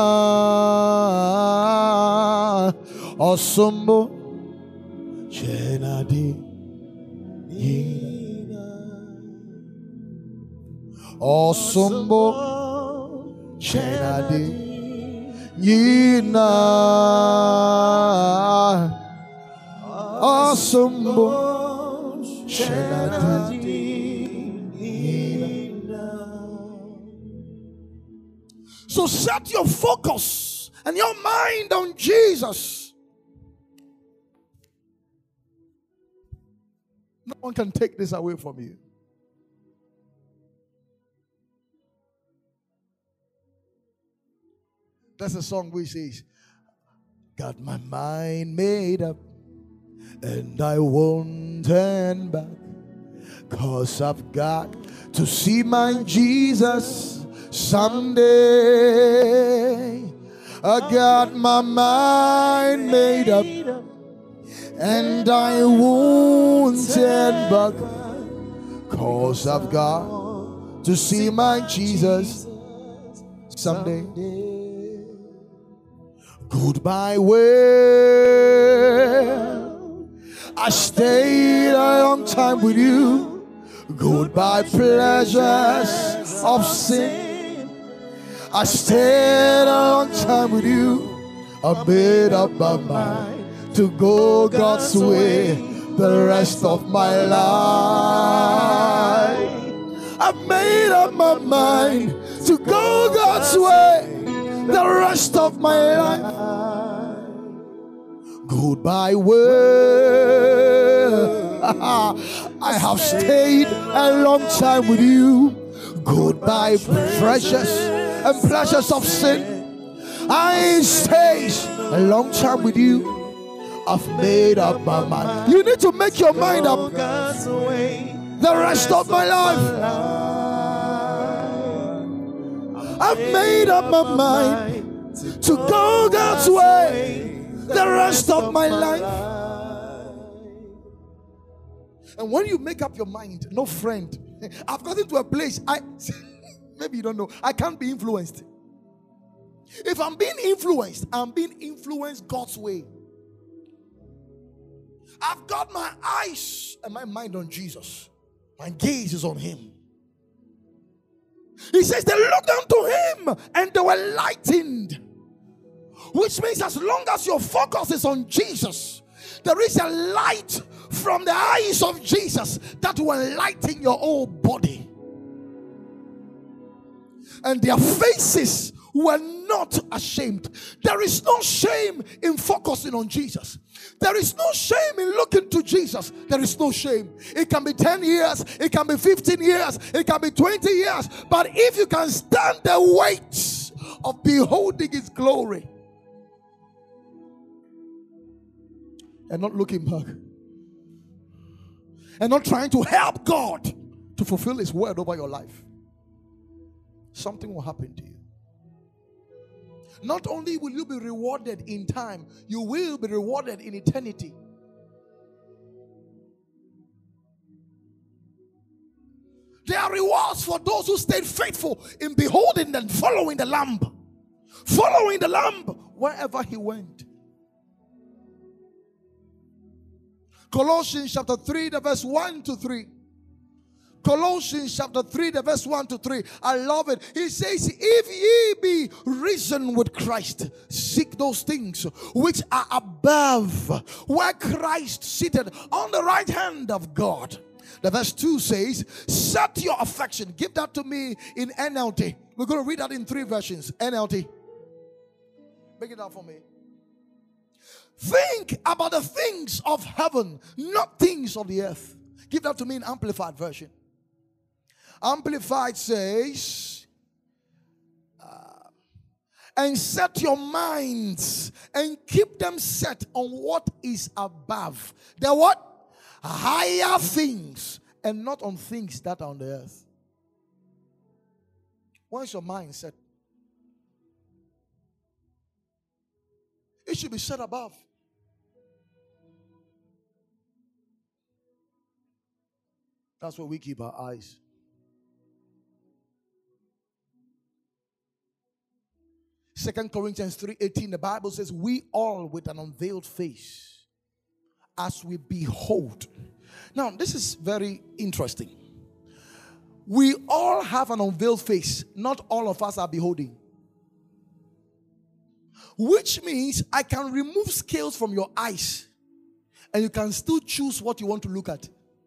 Osumbo Shenadi Nina Osumbo Shenadi Nina Osumbo Shenadi. So set your focus and your mind on Jesus. No one can take this away from you. That's a song which says, got my mind made up and I won't turn back, 'cause I've got to see my Jesus someday. I got my mind made up and I won't turn back, 'cause I've got to see my Jesus someday. Goodbye world, I stayed a long time with you. Goodbye pleasures of sin, I stayed a long time with you. I made up my mind to go God's way the rest of my life. I made up my mind to go God's way the rest of my life. Goodbye world, I have stayed a long time with you. Goodbye precious and pleasures of sin, I stayed a long time with you. I've made up my mind. You need to make your mind up the rest of my life. I've made up my mind to go God's way the rest of my life. And when you make up your mind, no friend, I've gotten to a place, I maybe you don't know, I can't be influenced. If I'm being influenced, I'm being influenced God's way. I've got my eyes and my mind on Jesus. My gaze is on him. He says they looked unto him and they were lightened. Which means as long as your focus is on Jesus, there is a light from the eyes of Jesus that will enlighten your whole body. And their faces were not ashamed. There is no shame in focusing on Jesus. There is no shame in looking to Jesus. There is no shame. It can be ten years, it can be fifteen years, it can be twenty years. But if you can stand the weight of beholding his glory and not looking back and not trying to help God to fulfill his word over your life, something will happen to you. Not only will you be rewarded in time, you will be rewarded in eternity. There are rewards for those who stayed faithful in beholding and following the Lamb. Following the Lamb wherever he went. Colossians chapter three, the verse one to three. Colossians chapter three, the verse one to three. I love it. He says, if ye be risen with Christ, seek those things which are above, where Christ seated on the right hand of God. The verse two says, set your affection. Give that to me in N L T. We're going to read that in three versions. N L T. Break it down for me. Think about the things of heaven, not things of the earth. Give that to me in Amplified version. Amplified says, uh, and set your minds and keep them set on what is above. The what? Higher things, and not on things that are on the earth. Where's your mind set? It should be set above. That's where we keep our eyes. Second Corinthians three eighteen, the Bible says, we all with an unveiled face, as we behold. Now, this is very interesting. We all have an unveiled face. Not all of us are beholding. Which means I can remove scales from your eyes and you can still choose what you want to look at.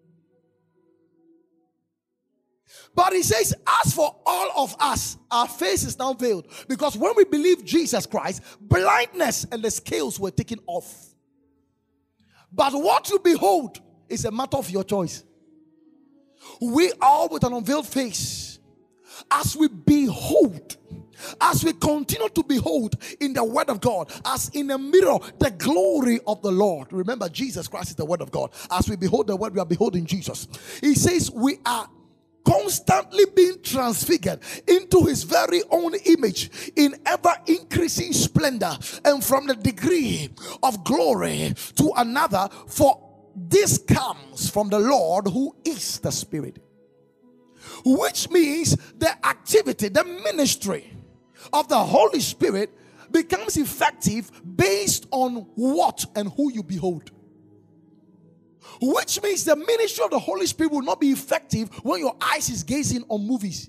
But he says, as for all of us, our face is now veiled. Because when we believe Jesus Christ, blindness and the scales were taken off. But what you behold is a matter of your choice. We all with an unveiled face, as we behold, as we continue to behold in the word of God, as in a mirror, the glory of the Lord. Remember, Jesus Christ is the word of God. As we behold the word, we are beholding Jesus. He says we are constantly being transfigured into his very own image in ever increasing splendor, and from the degree of glory to another, for this comes from the Lord who is the Spirit. Which means the activity, the ministry of the Holy Spirit becomes effective based on what and who you behold. Which means the ministry of the Holy Spirit will not be effective when your eyes is gazing on movies.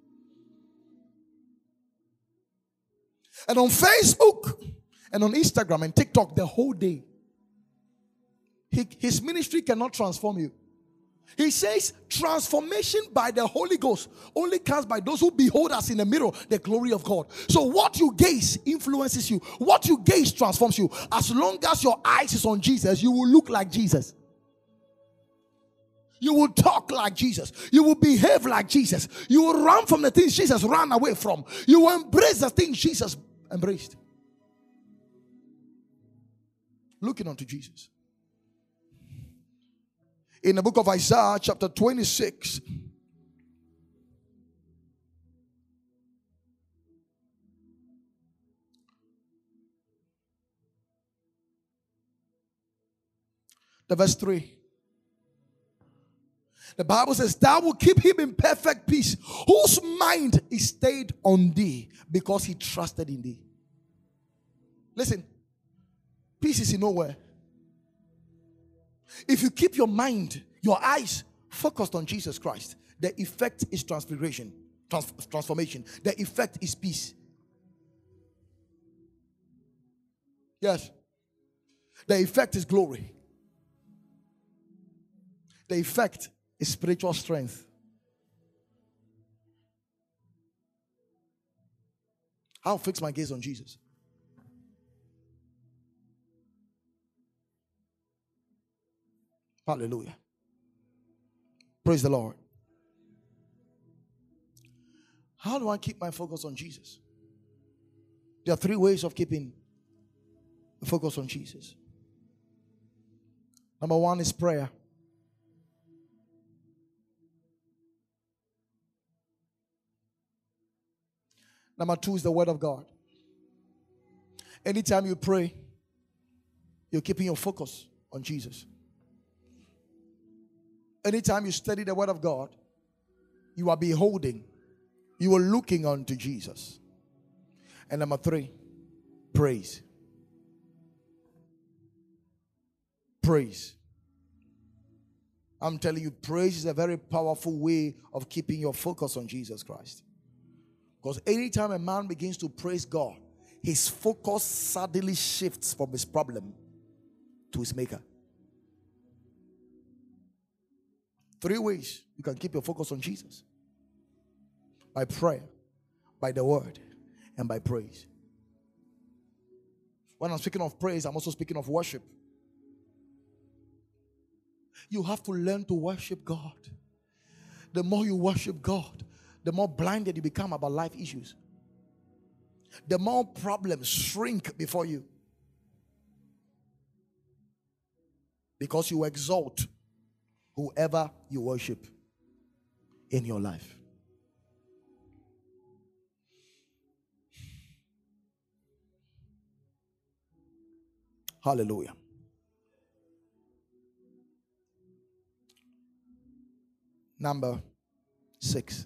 And on Facebook and on Instagram and TikTok the whole day. He, his ministry cannot transform you. He says transformation by the Holy Ghost only comes by those who behold us in the mirror, the glory of God. So what you gaze influences you. What you gaze transforms you. As long as your eyes is on Jesus, you will look like Jesus. You will talk like Jesus. You will behave like Jesus. You will run from the things Jesus ran away from. You will embrace the things Jesus embraced. Looking unto Jesus. In the book of Isaiah chapter twenty-six, the verse three. The Bible says, thou will keep him in perfect peace, whose mind is stayed on thee, because he trusted in thee. Listen, peace is in nowhere. If you keep your mind, your eyes focused on Jesus Christ, the effect is transfiguration, trans- transformation. The effect is peace. Yes. The effect is glory. The effect is spiritual strength. I'll fix my gaze on Jesus. Hallelujah. Praise the Lord. How do I keep my focus on Jesus? There are three ways of keeping the focus on Jesus. Number one is prayer. Number two is the word of God. Anytime you pray, you're keeping your focus on Jesus. Anytime you study the word of God, you are beholding, you are looking unto Jesus. And number three, praise. Praise. I'm telling you, praise is a very powerful way of keeping your focus on Jesus Christ. Because anytime a man begins to praise God, his focus suddenly shifts from his problem to his maker. Three ways you can keep your focus on Jesus: by prayer, by the word, and by praise. When I'm speaking of praise, I'm also speaking of worship. You have to learn to worship God. The more you worship God, the more blinded you become about life issues. The more problems shrink before you. Because you exalt whoever you worship in your life. Hallelujah. Number six.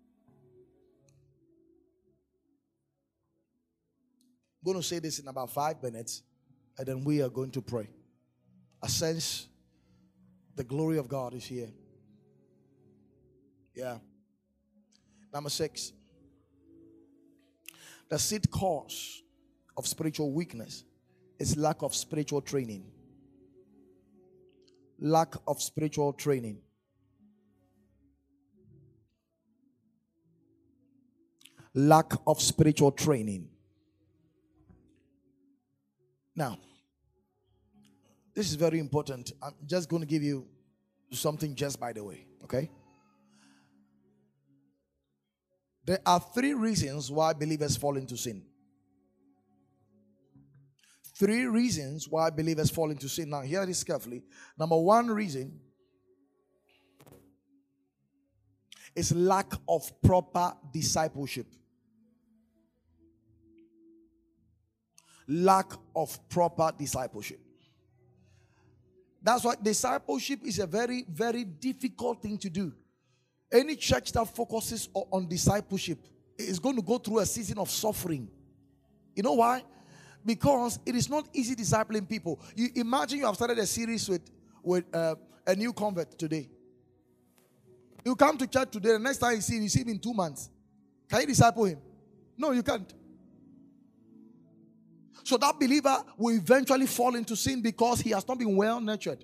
I'm going to say this in about five minutes, and then we are going to pray. I sense the glory of God is here. Yeah. Number six. The seed cause of spiritual weakness is lack of spiritual training. Lack of spiritual training. Lack of spiritual training. Now, this is very important. I'm just going to give you something just by the way, okay? There are three reasons why believers fall into sin. Three reasons why believers fall into sin. Now, hear this carefully. Number one reason is lack of proper discipleship. Lack of proper discipleship. That's why discipleship is a very, very difficult thing to do. Any church that focuses on discipleship is going to go through a season of suffering. You know why? Because it is not easy discipling people. You imagine you have started a series with, with uh, a new convert today. You come to church today, the next time you see him, you see him in two months. Can you disciple him? No, you can't. So that believer will eventually fall into sin because he has not been well nurtured.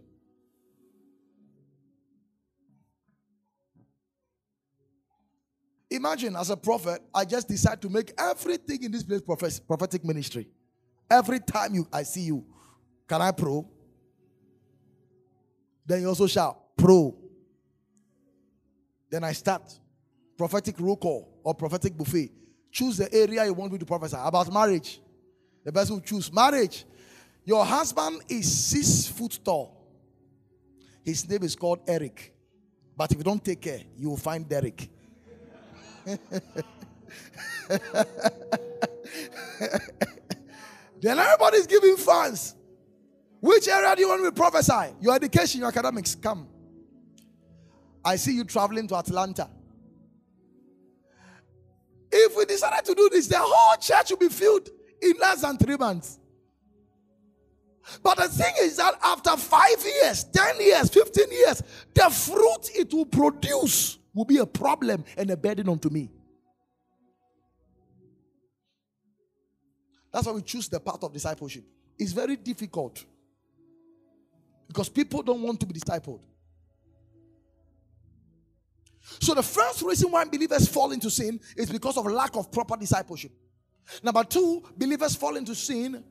Imagine, as a prophet, I just decide to make everything in this place prophet, prophetic ministry. Every time you, I see you, can I pro? Then you also shout, pro. Then I start prophetic roll call or prophetic buffet. Choose the area you want me to prophesy about marriage. The person who choose marriage. Your husband is six foot tall. His name is called Eric. But if you don't take care, you will find Derek. Then everybody's giving funds. Which area do you want me to prophesy? Your education, your academics, come. I see you traveling to Atlanta. If we decided to do this, the whole church will be filled in less than three months. But the thing is that after five years, ten years, fifteen years, the fruit it will produce will be a problem and a burden unto me. That's why we choose the path of discipleship. It's very difficult because people don't want to be discipled. So the first reason why believers fall into sin is because of lack of proper discipleship. Number two, believers fall into sin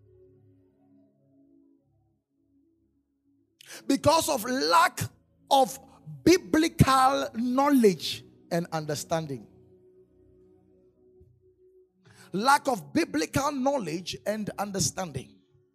because of lack of biblical knowledge and understanding. Lack of biblical knowledge and understanding.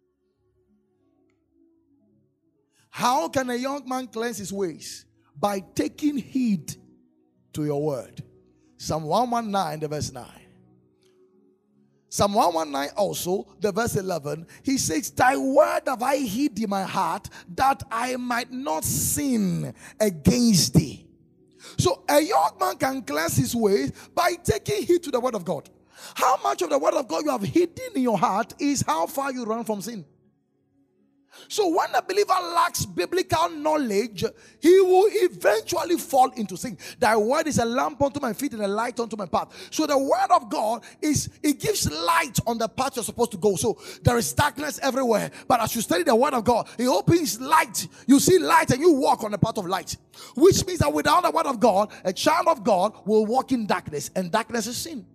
How can a young man cleanse his ways? By taking heed to your word. Psalm one nineteen, the verse nine. Psalm one nineteen also, the verse eleven, he says, thy word have I hid in my heart, that I might not sin against thee. So a young man can cleanse his ways by taking heed to the word of God. How much of the word of God you have hidden in your heart is how far you run from sin. So when a believer lacks biblical knowledge, he will eventually fall into sin. Thy word is a lamp unto my feet and a light unto my path. So the word of God is, it gives light on the path you're supposed to go. So there is darkness everywhere, but as you study the word of God, it opens light. You see light and you walk on the path of light, which means that without the word of God, a child of God will walk in darkness, and darkness is sin.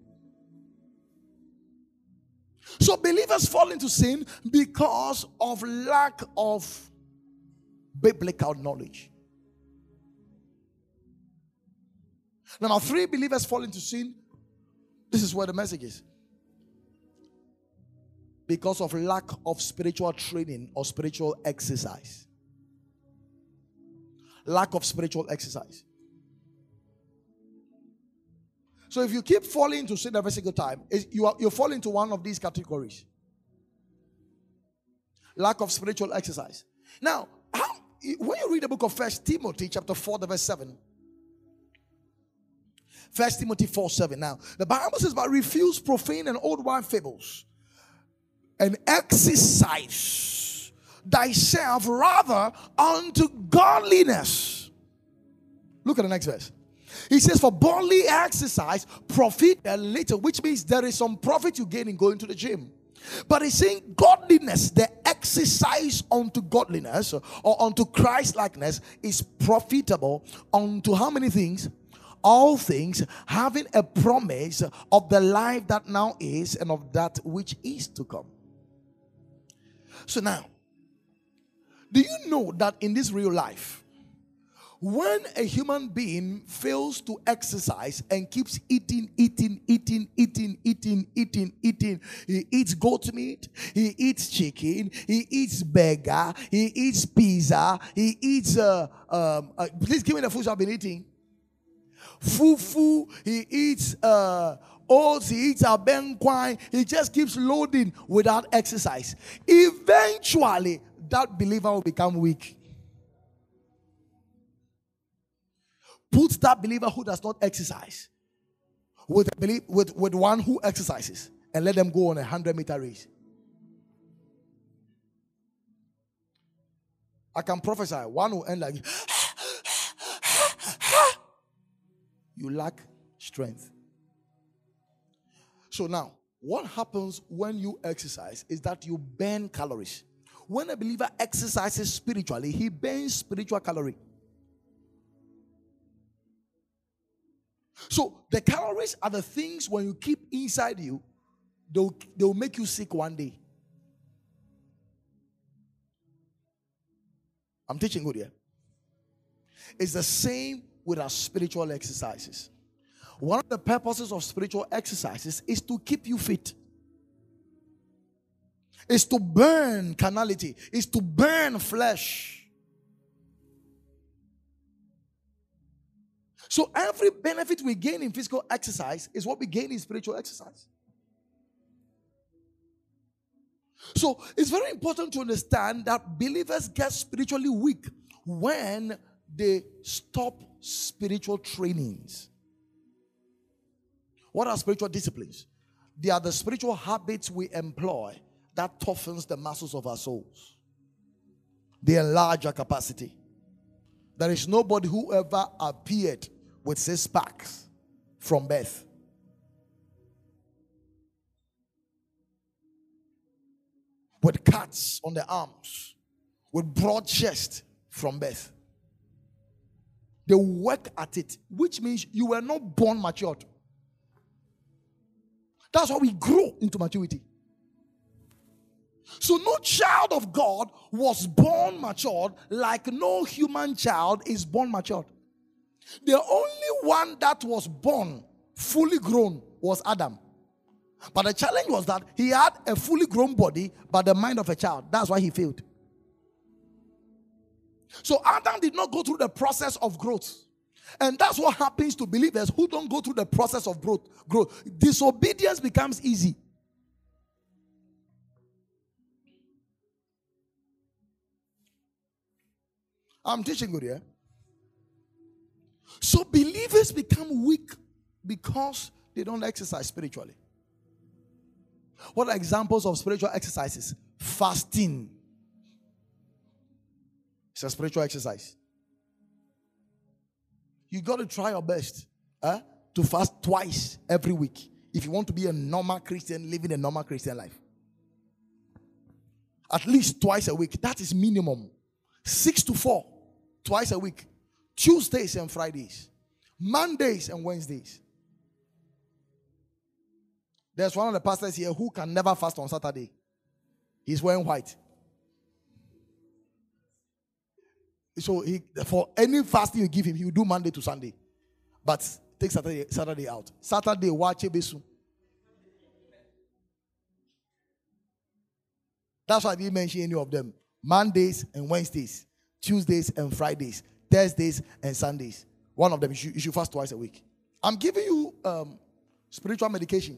So believers fall into sin because of lack of biblical knowledge. Number three, believers fall into sin. This is where the message is. Because of lack of spiritual training or spiritual exercise. Lack of spiritual exercise. So if you keep falling into sin every single time, you are you fall into one of these categories. Lack of spiritual exercise. Now, how, when you read the book of First Timothy chapter four, verse seven. First Timothy four, seven. Now, the Bible says, but refuse profane and old wine fables, and exercise thyself rather unto godliness. Look at the next verse. He says, for bodily exercise profit a little, which means there is some profit you gain in going to the gym. But he's saying godliness, the exercise unto godliness or unto Christ likeness, is profitable unto how many things? All things, having a promise of the life that now is and of that which is to come. So now, do you know that in this real life, when a human being fails to exercise and keeps eating, eating, eating, eating, eating, eating, eating, he eats goat meat, he eats chicken, he eats burger, he eats pizza, he eats, uh, um, uh, please give me the food I've been eating. Fufu, he eats uh, oats, he eats abenquine, he just keeps loading without exercise. Eventually, that believer will become weak. Put that believer who does not exercise with, a belie- with, with one who exercises and let them go on a hundred meter race. I can prophesy. One will end like, you lack strength. So now, what happens when you exercise is that you burn calories. When a believer exercises spiritually, he burns spiritual calorie. So the calories are the things when you keep inside you, they'll, they'll make you sick one day. I'm teaching good here. It's the same with our spiritual exercises. One of the purposes of spiritual exercises is to keep you fit. Is to burn carnality. Is to burn flesh. So every benefit we gain in physical exercise is what we gain in spiritual exercise. So it's very important to understand that believers get spiritually weak when they stop spiritual trainings. What are spiritual disciplines? They are the spiritual habits we employ that toughens the muscles of our souls. They enlarge our capacity. There is nobody who ever appeared with six packs from birth. With cuts on the arms, with broad chest from birth. They work at it, which means you were not born matured. That's why we grow into maturity. So no child of God was born matured, like no human child is born matured. The only one that was born fully grown was Adam. But the challenge was that he had a fully grown body, but the mind of a child. That's why he failed. So Adam did not go through the process of growth. And that's what happens to believers who don't go through the process of growth. growth. Disobedience becomes easy. I'm teaching good here. So believers become weak because they don't exercise spiritually. What are examples of spiritual exercises? Fasting. It's a spiritual exercise. You got to try your best eh, to fast twice every week if you want to be a normal Christian living a normal Christian life. At least twice a week. That is minimum. Six to four. Twice a week. Tuesdays and Fridays. Mondays and Wednesdays. There's one of the pastors here who can never fast on Saturday. He's wearing white. So he, for any fasting you give him, he will do Monday to Sunday. But take Saturday, Saturday out. Saturday, watch Ebesu. That's why I didn't mention any of them. Mondays and Wednesdays, Tuesdays and Fridays, Thursdays and Sundays. One of them, you should, you should fast twice a week. I'm giving you um, spiritual medication.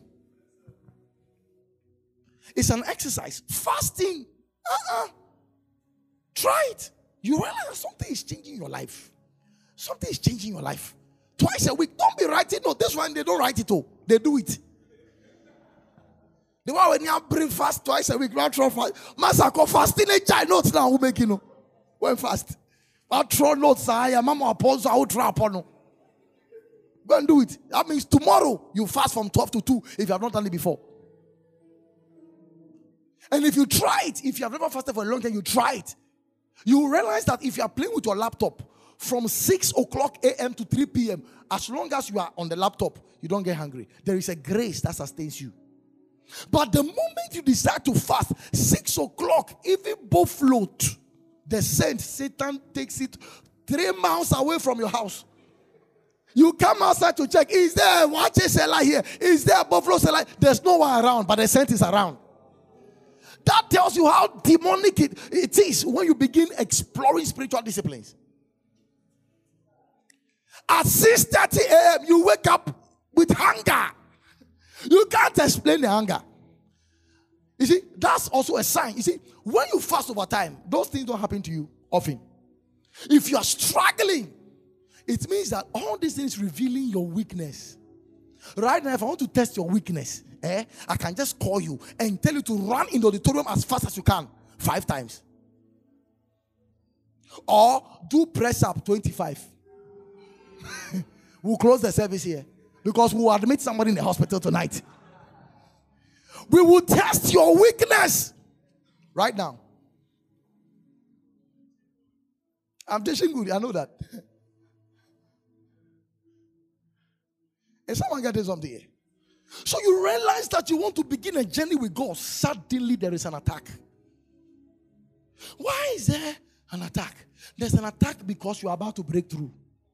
It's an exercise. Fasting. Uh-uh. Try it. You realize something is changing your life. Something is changing your life. Twice a week. Don't be writing. No, this one, they don't write it all. They do it. The one when you bring fast twice a week, not try fast. Massacre fasting a child notes now who make you know. When fast. I'll throw notes. I am mama oppose. I will try upon no. Go and do it. That means tomorrow you fast from twelve to two if you have not done it before. And if you try it, if you have never fasted for a long time, you try it. You realize that if you are playing with your laptop from six o'clock a.m. to three p.m., as long as you are on the laptop, you don't get hungry. There is a grace that sustains you. But the moment you decide to fast, six o'clock, even both float, the scent, Satan takes it three miles away from your house. You come outside to check, is there watch a seller here? Is there a buffalo seller? There's no one around, but the scent is around. That tells you how demonic it, it is when you begin exploring spiritual disciplines. At six thirty a.m., you wake up with hunger. You can't explain the hunger. You see, that's also a sign. You see, when you fast over time, those things don't happen to you often. If you are struggling, it means that all these things revealing your weakness. Right now, if I want to test your weakness, eh, I can just call you and tell you to run in the auditorium as fast as you can, five times. Or do press up twenty-five. We'll close the service here because we'll admit somebody in the hospital tonight. We will test your weakness right now. I'm teaching good, I know that. Is someone getting something here? So you realize that you want to begin a journey with God. Suddenly there is an attack. Why is there an attack? There's an attack because you are about to break through.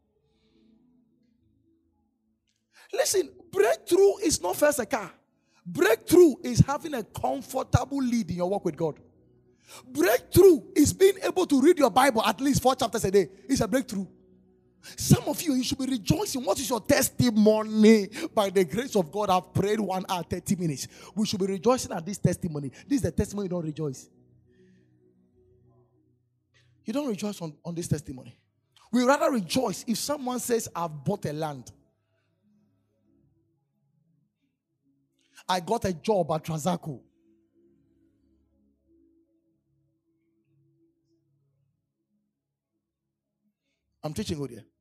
Listen, breakthrough is not first a car. Breakthrough is having a comfortable lead in your walk with God. Breakthrough is being able to read your Bible at least four chapters a day. It's a breakthrough. Some of you, you should be rejoicing. What is your testimony? By the grace of God, I've prayed one hour, thirty minutes. We should be rejoicing at this testimony. This is the testimony you don't rejoice. You don't rejoice on, on this testimony. We rather rejoice if someone says, I've bought a land. I got a job at Trazaco. I'm teaching good here.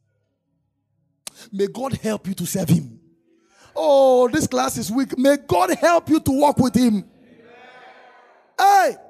May God help you to serve Him. Oh, this class is weak. May God help you to walk with Him. Amen. Hey!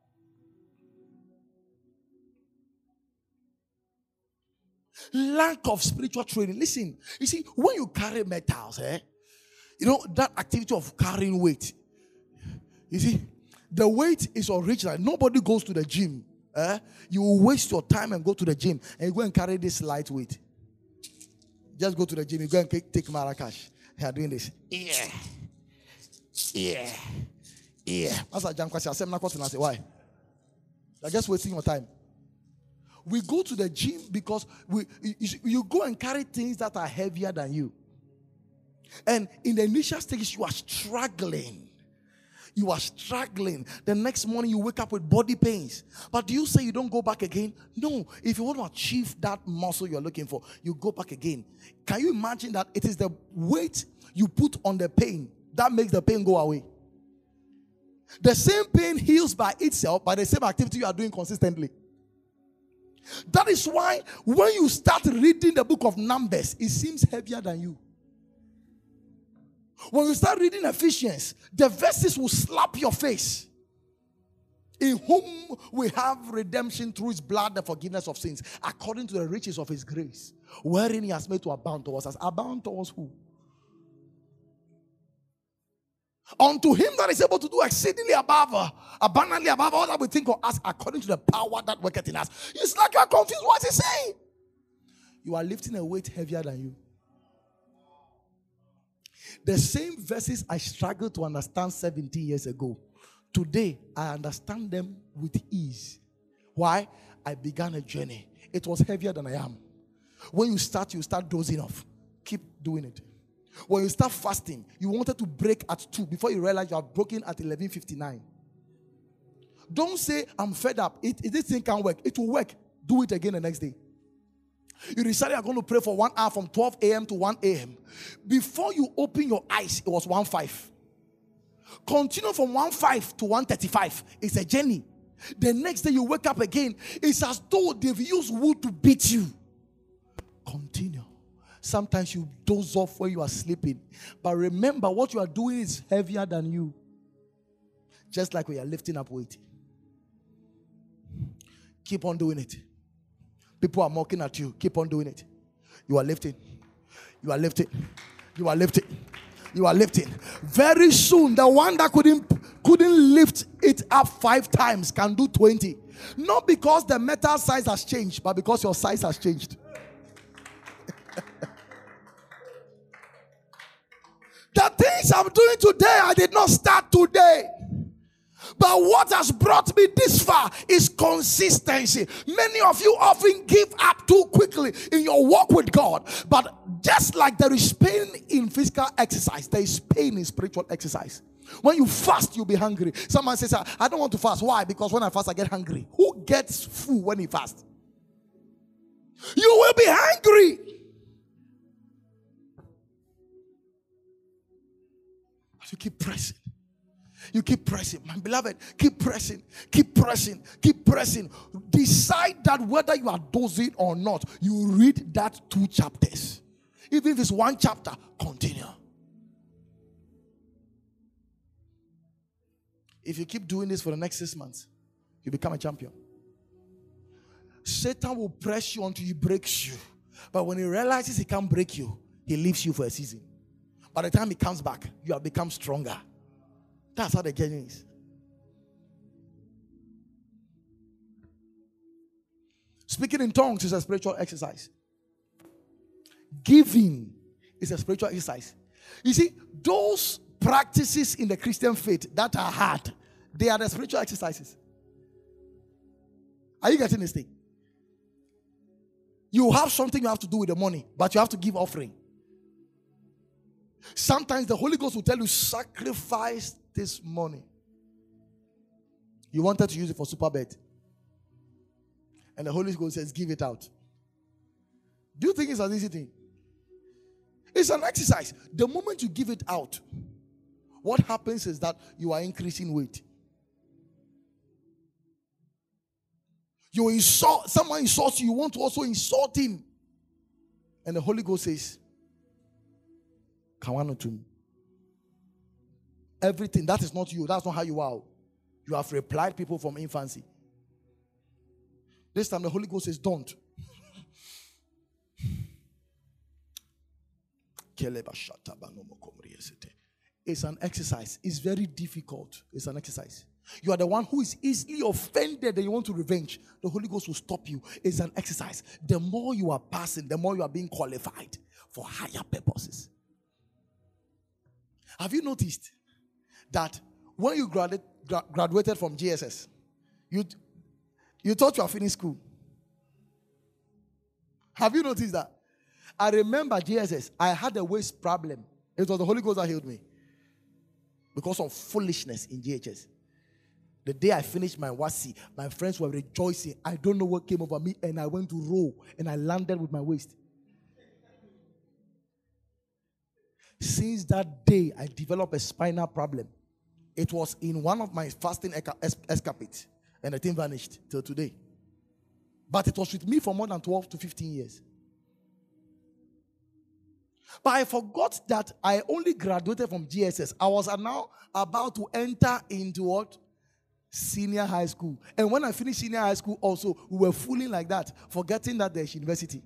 Lack of spiritual training. Listen, you see, when you carry metals, eh, you know, that activity of carrying weight. You see, the weight is original. Nobody goes to the gym. Eh? You will waste your time and go to the gym and you go and carry this light weight. Just go to the gym. You go and take, take Marrakesh. They are doing this. Yeah. Yeah. Yeah. That's a jam question. I say, why? You're just wasting your time. We go to the gym because we you, you go and carry things that are heavier than you. And in the initial stages, you are struggling. You are struggling. The next morning, you wake up with body pains. But do you say you don't go back again? No. If you want to achieve that muscle you're looking for, you go back again. Can you imagine that it is the weight you put on the pain that makes the pain go away? The same pain heals by itself by the same activity you are doing consistently. That is why when you start reading the book of Numbers, it seems heavier than you. When you start reading Ephesians, the verses will slap your face. In whom we have redemption through his blood, the forgiveness of sins, according to the riches of his grace, wherein he has made to abound towards us. Abound towards who? Unto him that is able to do exceedingly above, uh, abundantly above all that we think or ask, according to the power that worketh in us. It's like you are confused. What is he saying? You are lifting a weight heavier than you. The same verses I struggled to understand seventeen years ago. Today, I understand them with ease. Why? I began a journey. It was heavier than I am. When you start, you start dozing off. Keep doing it. When you start fasting, you wanted to break at two before you realize you have broken at eleven fifty-nine. Don't say, I'm fed up. It, it, this thing can't work. It will work. Do it again the next day. You decided you're going to pray for one hour from twelve a.m. to one a.m. Before you open your eyes, it was one five. Continue from one five to one thirty-five. It's a journey. The next day you wake up again. It's as though they've used wood to beat you. Continue. Sometimes you doze off when you are sleeping. But remember, what you are doing is heavier than you. Just like we are lifting up weight. Keep on doing it. People are mocking at you. Keep on doing it. You are lifting. You are lifting. You are lifting. You are lifting. Very soon, the one that couldn't couldn't lift it up five times can do twenty. Not because the metal size has changed, but because your size has changed. The things I'm doing today, I did not start today. But what has brought me this far is consistency. Many of you often give up too quickly in your walk with God. But just like there is pain in physical exercise, there is pain in spiritual exercise. When you fast, you'll be hungry. Someone says, I don't want to fast. Why? Because when I fast, I get hungry. Who gets full when he fasts? You will be hungry. But you keep pressing. You keep pressing. My beloved, keep pressing. Keep pressing. Keep pressing. Decide that whether you are dozing or not, you read that two chapters. Even if it's one chapter, continue. If you keep doing this for the next six months, you become a champion. Satan will press you until he breaks you. But when he realizes he can't break you, he leaves you for a season. By the time he comes back, you have become stronger. That's how the journey is. Speaking in tongues is a spiritual exercise. Giving is a spiritual exercise. You see, those practices in the Christian faith that are hard, they are the spiritual exercises. Are you getting this thing? You have something you have to do with the money, but you have to give offering. Sometimes the Holy Ghost will tell you, sacrifice this money. You wanted to use it for Superbet. And the Holy Ghost says, give it out. Do you think it's an easy thing? It's an exercise. The moment you give it out, what happens is that you are increasing weight. You insult, someone insults you, you want to also insult him. And the Holy Ghost says, Kawanotum. Everything, that is not you. That's not how you are. You have replied people from infancy. This time the Holy Ghost says, don't. It's an exercise. It's very difficult. It's an exercise. You are the one who is easily offended and you want to revenge. The Holy Ghost will stop you. It's an exercise. The more you are passing, the more you are being qualified for higher purposes. Have you noticed that when you graduate, gra- graduated from G S S, you, you thought you were finished school? Have you noticed that? I remember G S S, I had a waist problem. It was the Holy Ghost that healed me. Because of foolishness in G H S. The day I finished my WASI, my friends were rejoicing. I don't know what came over me, and I went to row, and I landed with my waist. Since that day, I developed a spinal problem. It was in one of my fasting escapades, and the thing vanished till today. But it was with me for more than twelve to fifteen years. But I forgot that I only graduated from G S S. I was now about to enter into what? Senior high school. And when I finished senior high school also, we were fooling like that, forgetting that there's university.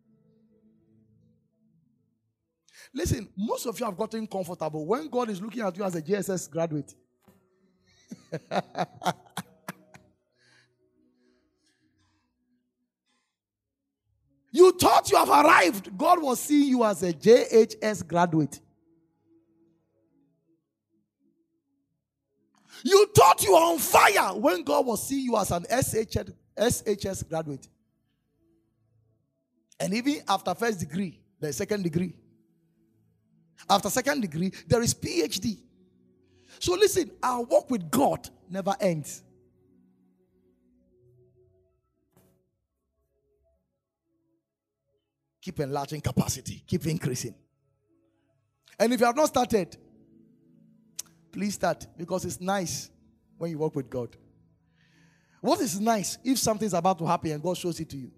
Listen, most of you have gotten comfortable when God is looking at you as a G S S graduate. You thought you have arrived. God was seeing you as a J H S graduate. You thought you were on fire when God was seeing you as an S H S graduate. And even after first degree, there is second degree. After second degree, there is P H D. So listen, our walk with God never ends. Keep enlarging capacity. Keep increasing. And if you have not started, please start, because it's nice when you work with God. What is nice if something is about to happen and God shows it to you?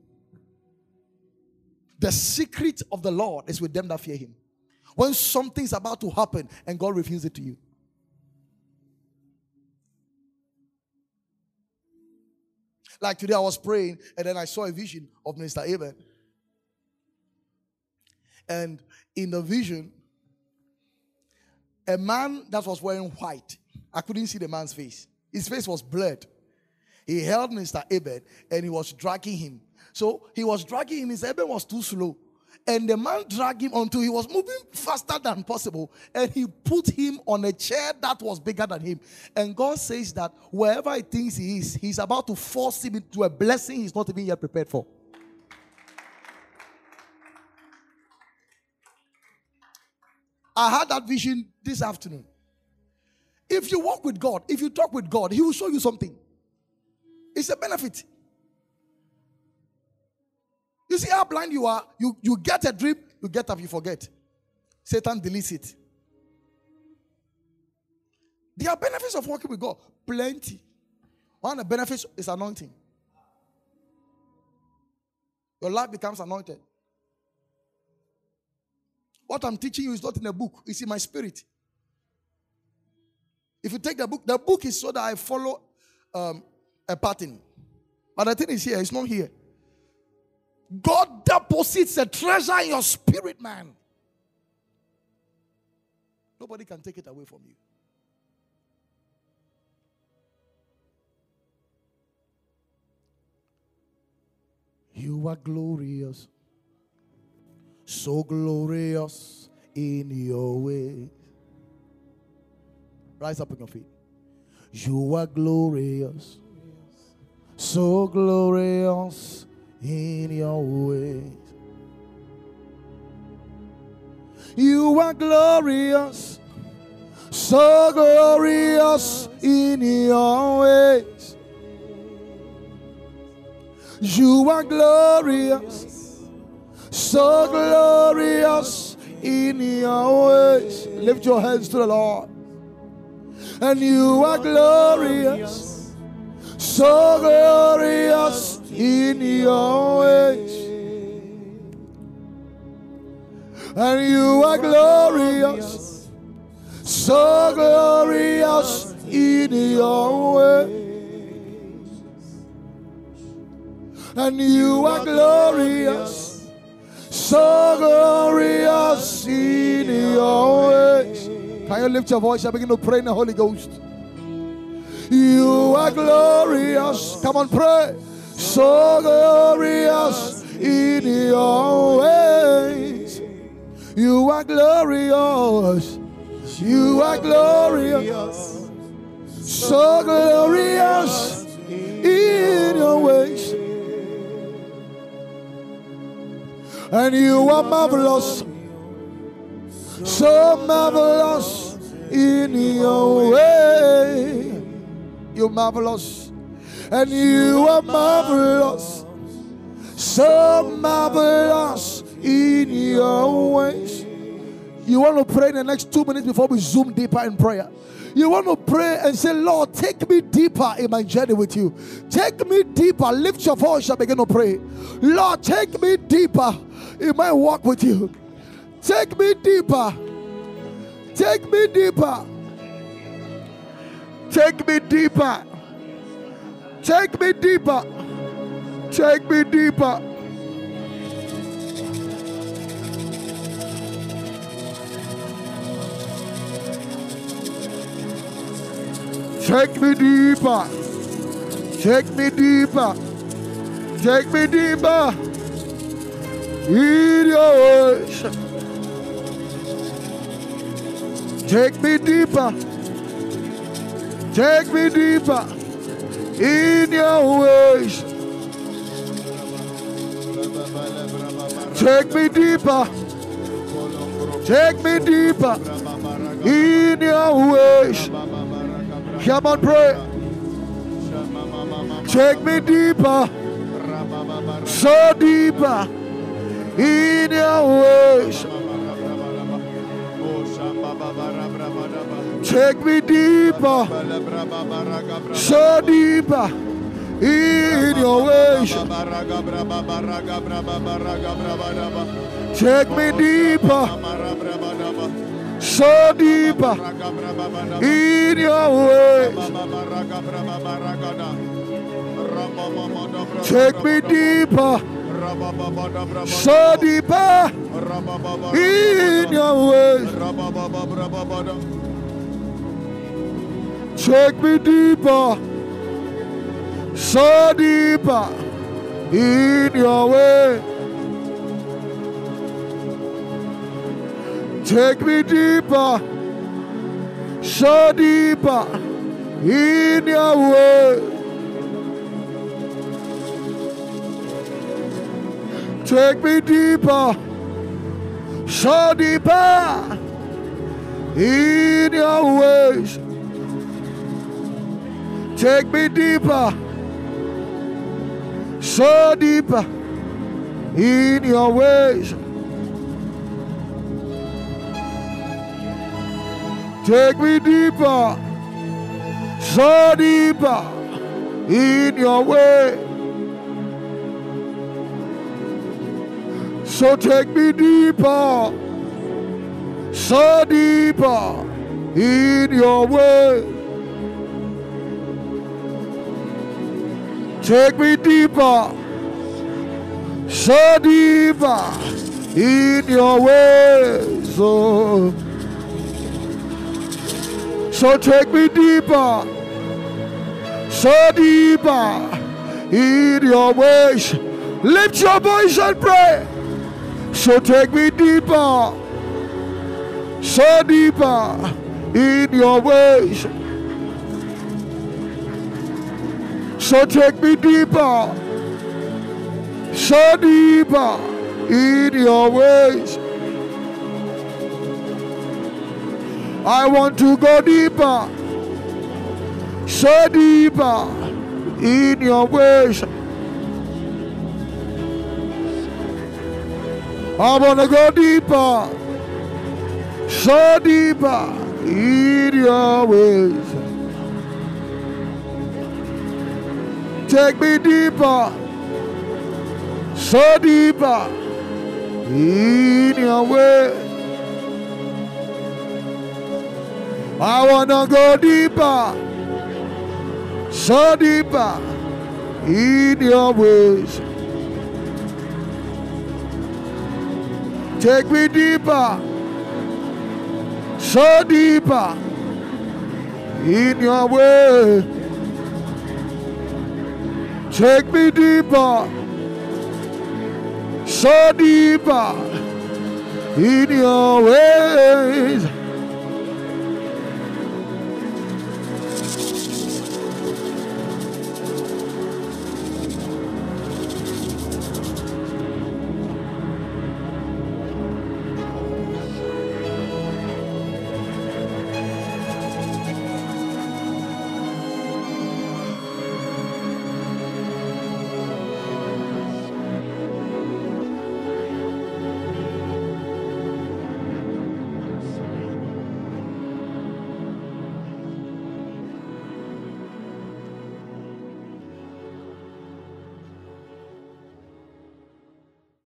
The secret of the Lord is with them that fear him. When something is about to happen and God reveals it to you. Like today I was praying and then I saw a vision of Minister Abel. And in the vision, a man that was wearing white, I couldn't see the man's face. His face was blurred. He held Mister Abel and he was dragging him. So he was dragging him. Mister Abel was too slow. And the man dragged him until he was moving faster than possible. And he put him on a chair that was bigger than him. And God says that wherever he thinks he is, he's about to force him into a blessing he's not even yet prepared for. I had that vision this afternoon. If you walk with God, if you talk with God, he will show you something. It's a benefit. You see how blind you are? You, you get a dream, you get up, you forget. Satan deletes it. There are benefits of working with God. Plenty. One of the benefits is anointing. Your life becomes anointed. What I'm teaching you is not in a book. It's in my spirit. If you take the book, the book is so that I follow um, a pattern. But the thing is here, it's not here. God deposits a treasure in your spirit, man. Nobody can take it away from you. You are glorious. So glorious in your way. Rise up on your feet. You are glorious. So glorious in your ways. You are glorious. So glorious in your ways. You are glorious. So glorious in your ways. Lift your hands to the Lord. And you are glorious. So glorious in your ways. And you are glorious. So glorious in your ways. And you are glorious. So glorious in your ways. Can you lift your voice and begin to pray in the Holy Ghost? You are glorious. Come on, pray. So glorious in your ways. You are glorious. You are glorious. So glorious in your ways. And you are marvelous. So marvelous in your way. You're marvelous. And you are marvelous. So marvelous in your ways. You want to pray in the next two minutes before we zoom deeper in prayer. You want to pray and say, Lord, take me deeper in my journey with you. Take me deeper. Lift your voice and begin to pray. Lord, take me deeper in my walk with you. Take me deeper. Take me deeper. Take me deeper. Take me deeper. Take me deeper. Take me deeper. Take me deeper. Take me deeper. In your ways. Take me deeper. Take me deeper. In your ways. Take me deeper. Take me deeper. In your ways. Come on, pray. Take me deeper, so deeper in your ways. Take me deeper, so deeper in your ways. Take me deeper, so deeper in your ways. Take me deeper, so deeper in your ways. Take me deeper, so deeper in your way. Take me deeper, so deeper in your way. Take me deeper, so deeper in your ways. Take me deeper, so deeper in your ways. Take me deeper, so deeper in your way. So take me deeper, so deeper in your way. Take me deeper, so deeper in your way. So, so take me deeper, so deeper in your ways. Lift your voice and pray. So take me deeper, so deeper in your ways. So take me deeper, so deeper in your ways. I want to go deeper, so deeper in your ways. I want to go deeper, so deeper in your ways. Take me deeper, so deeper in your way. I want to go deeper, so deeper in your ways. Take me deeper, so deeper in your way. Take me deeper, so deeper in your ways.